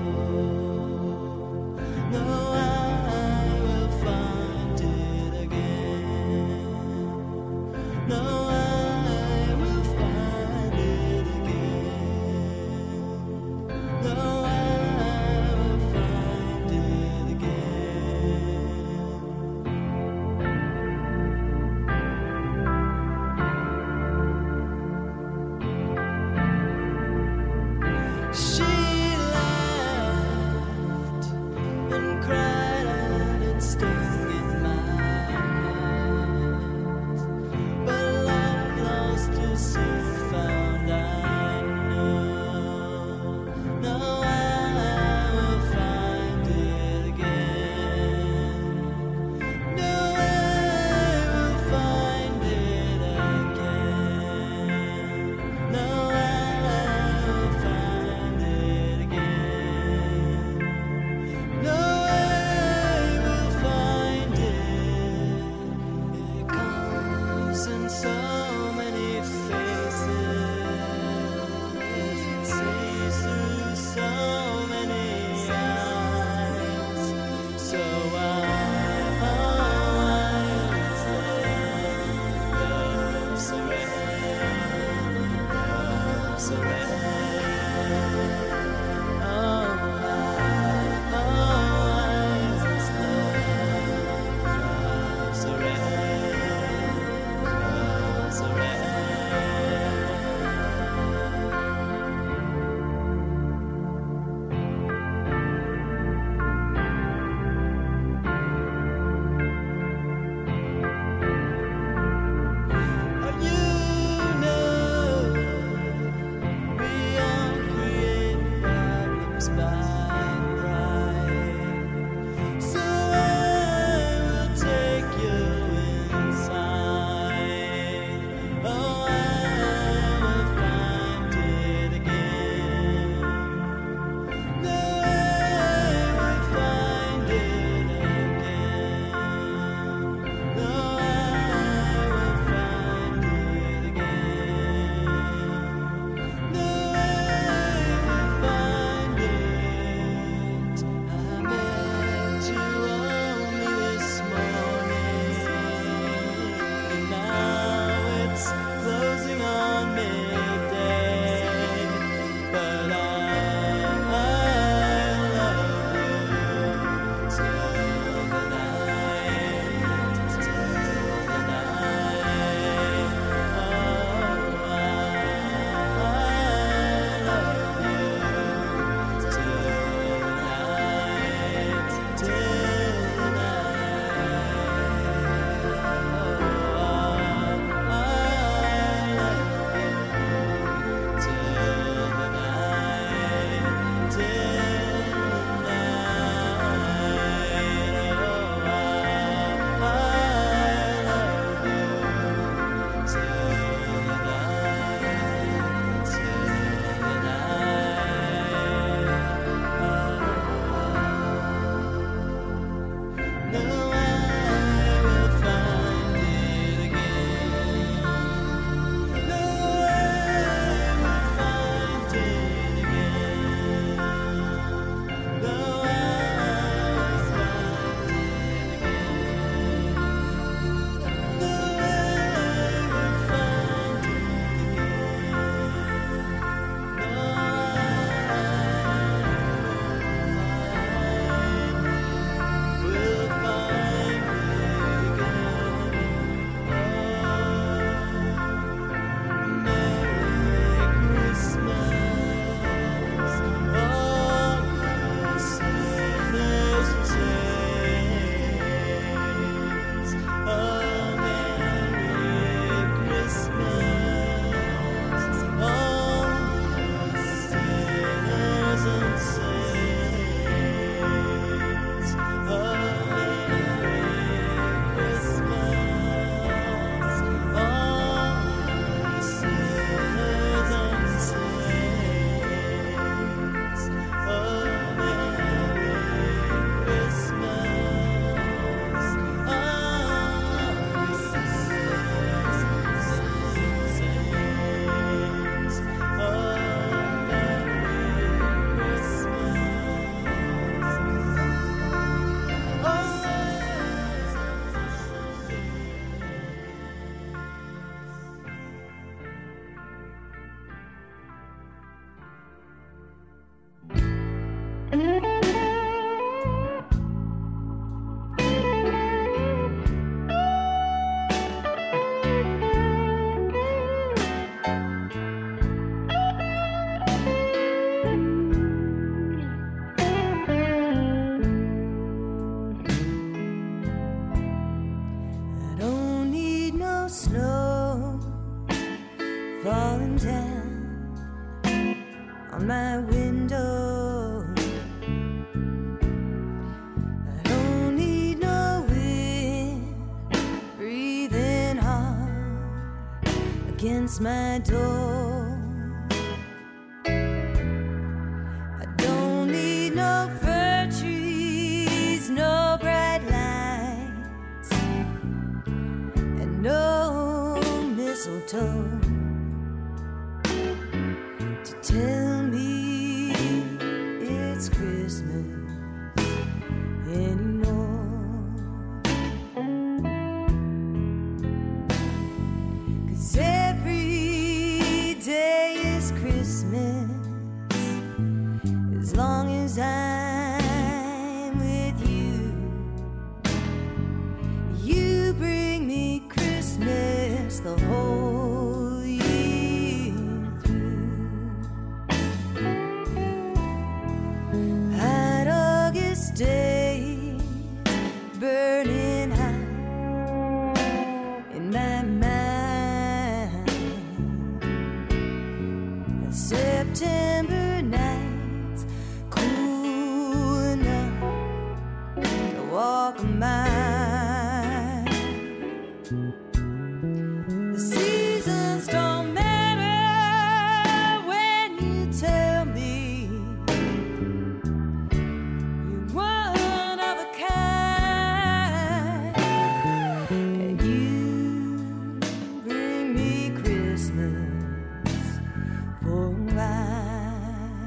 No, I will find it again. on my window. I don't need no wind breathing hard against my door. I don't need no fir trees, no bright lights, and no mistletoe to tell me it's Christmas anymore. 'Cause every day is Christmas as long as I'm with you. You bring me Christmas the whole year through. Hot August day, burning hot in my mind. A September night, cool enough to walk a mile. The seasons don't matter when you tell me you're one of a kind, and you bring me Christmas for a while.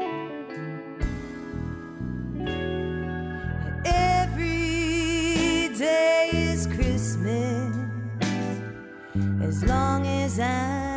And every day is Christmas as long as I'm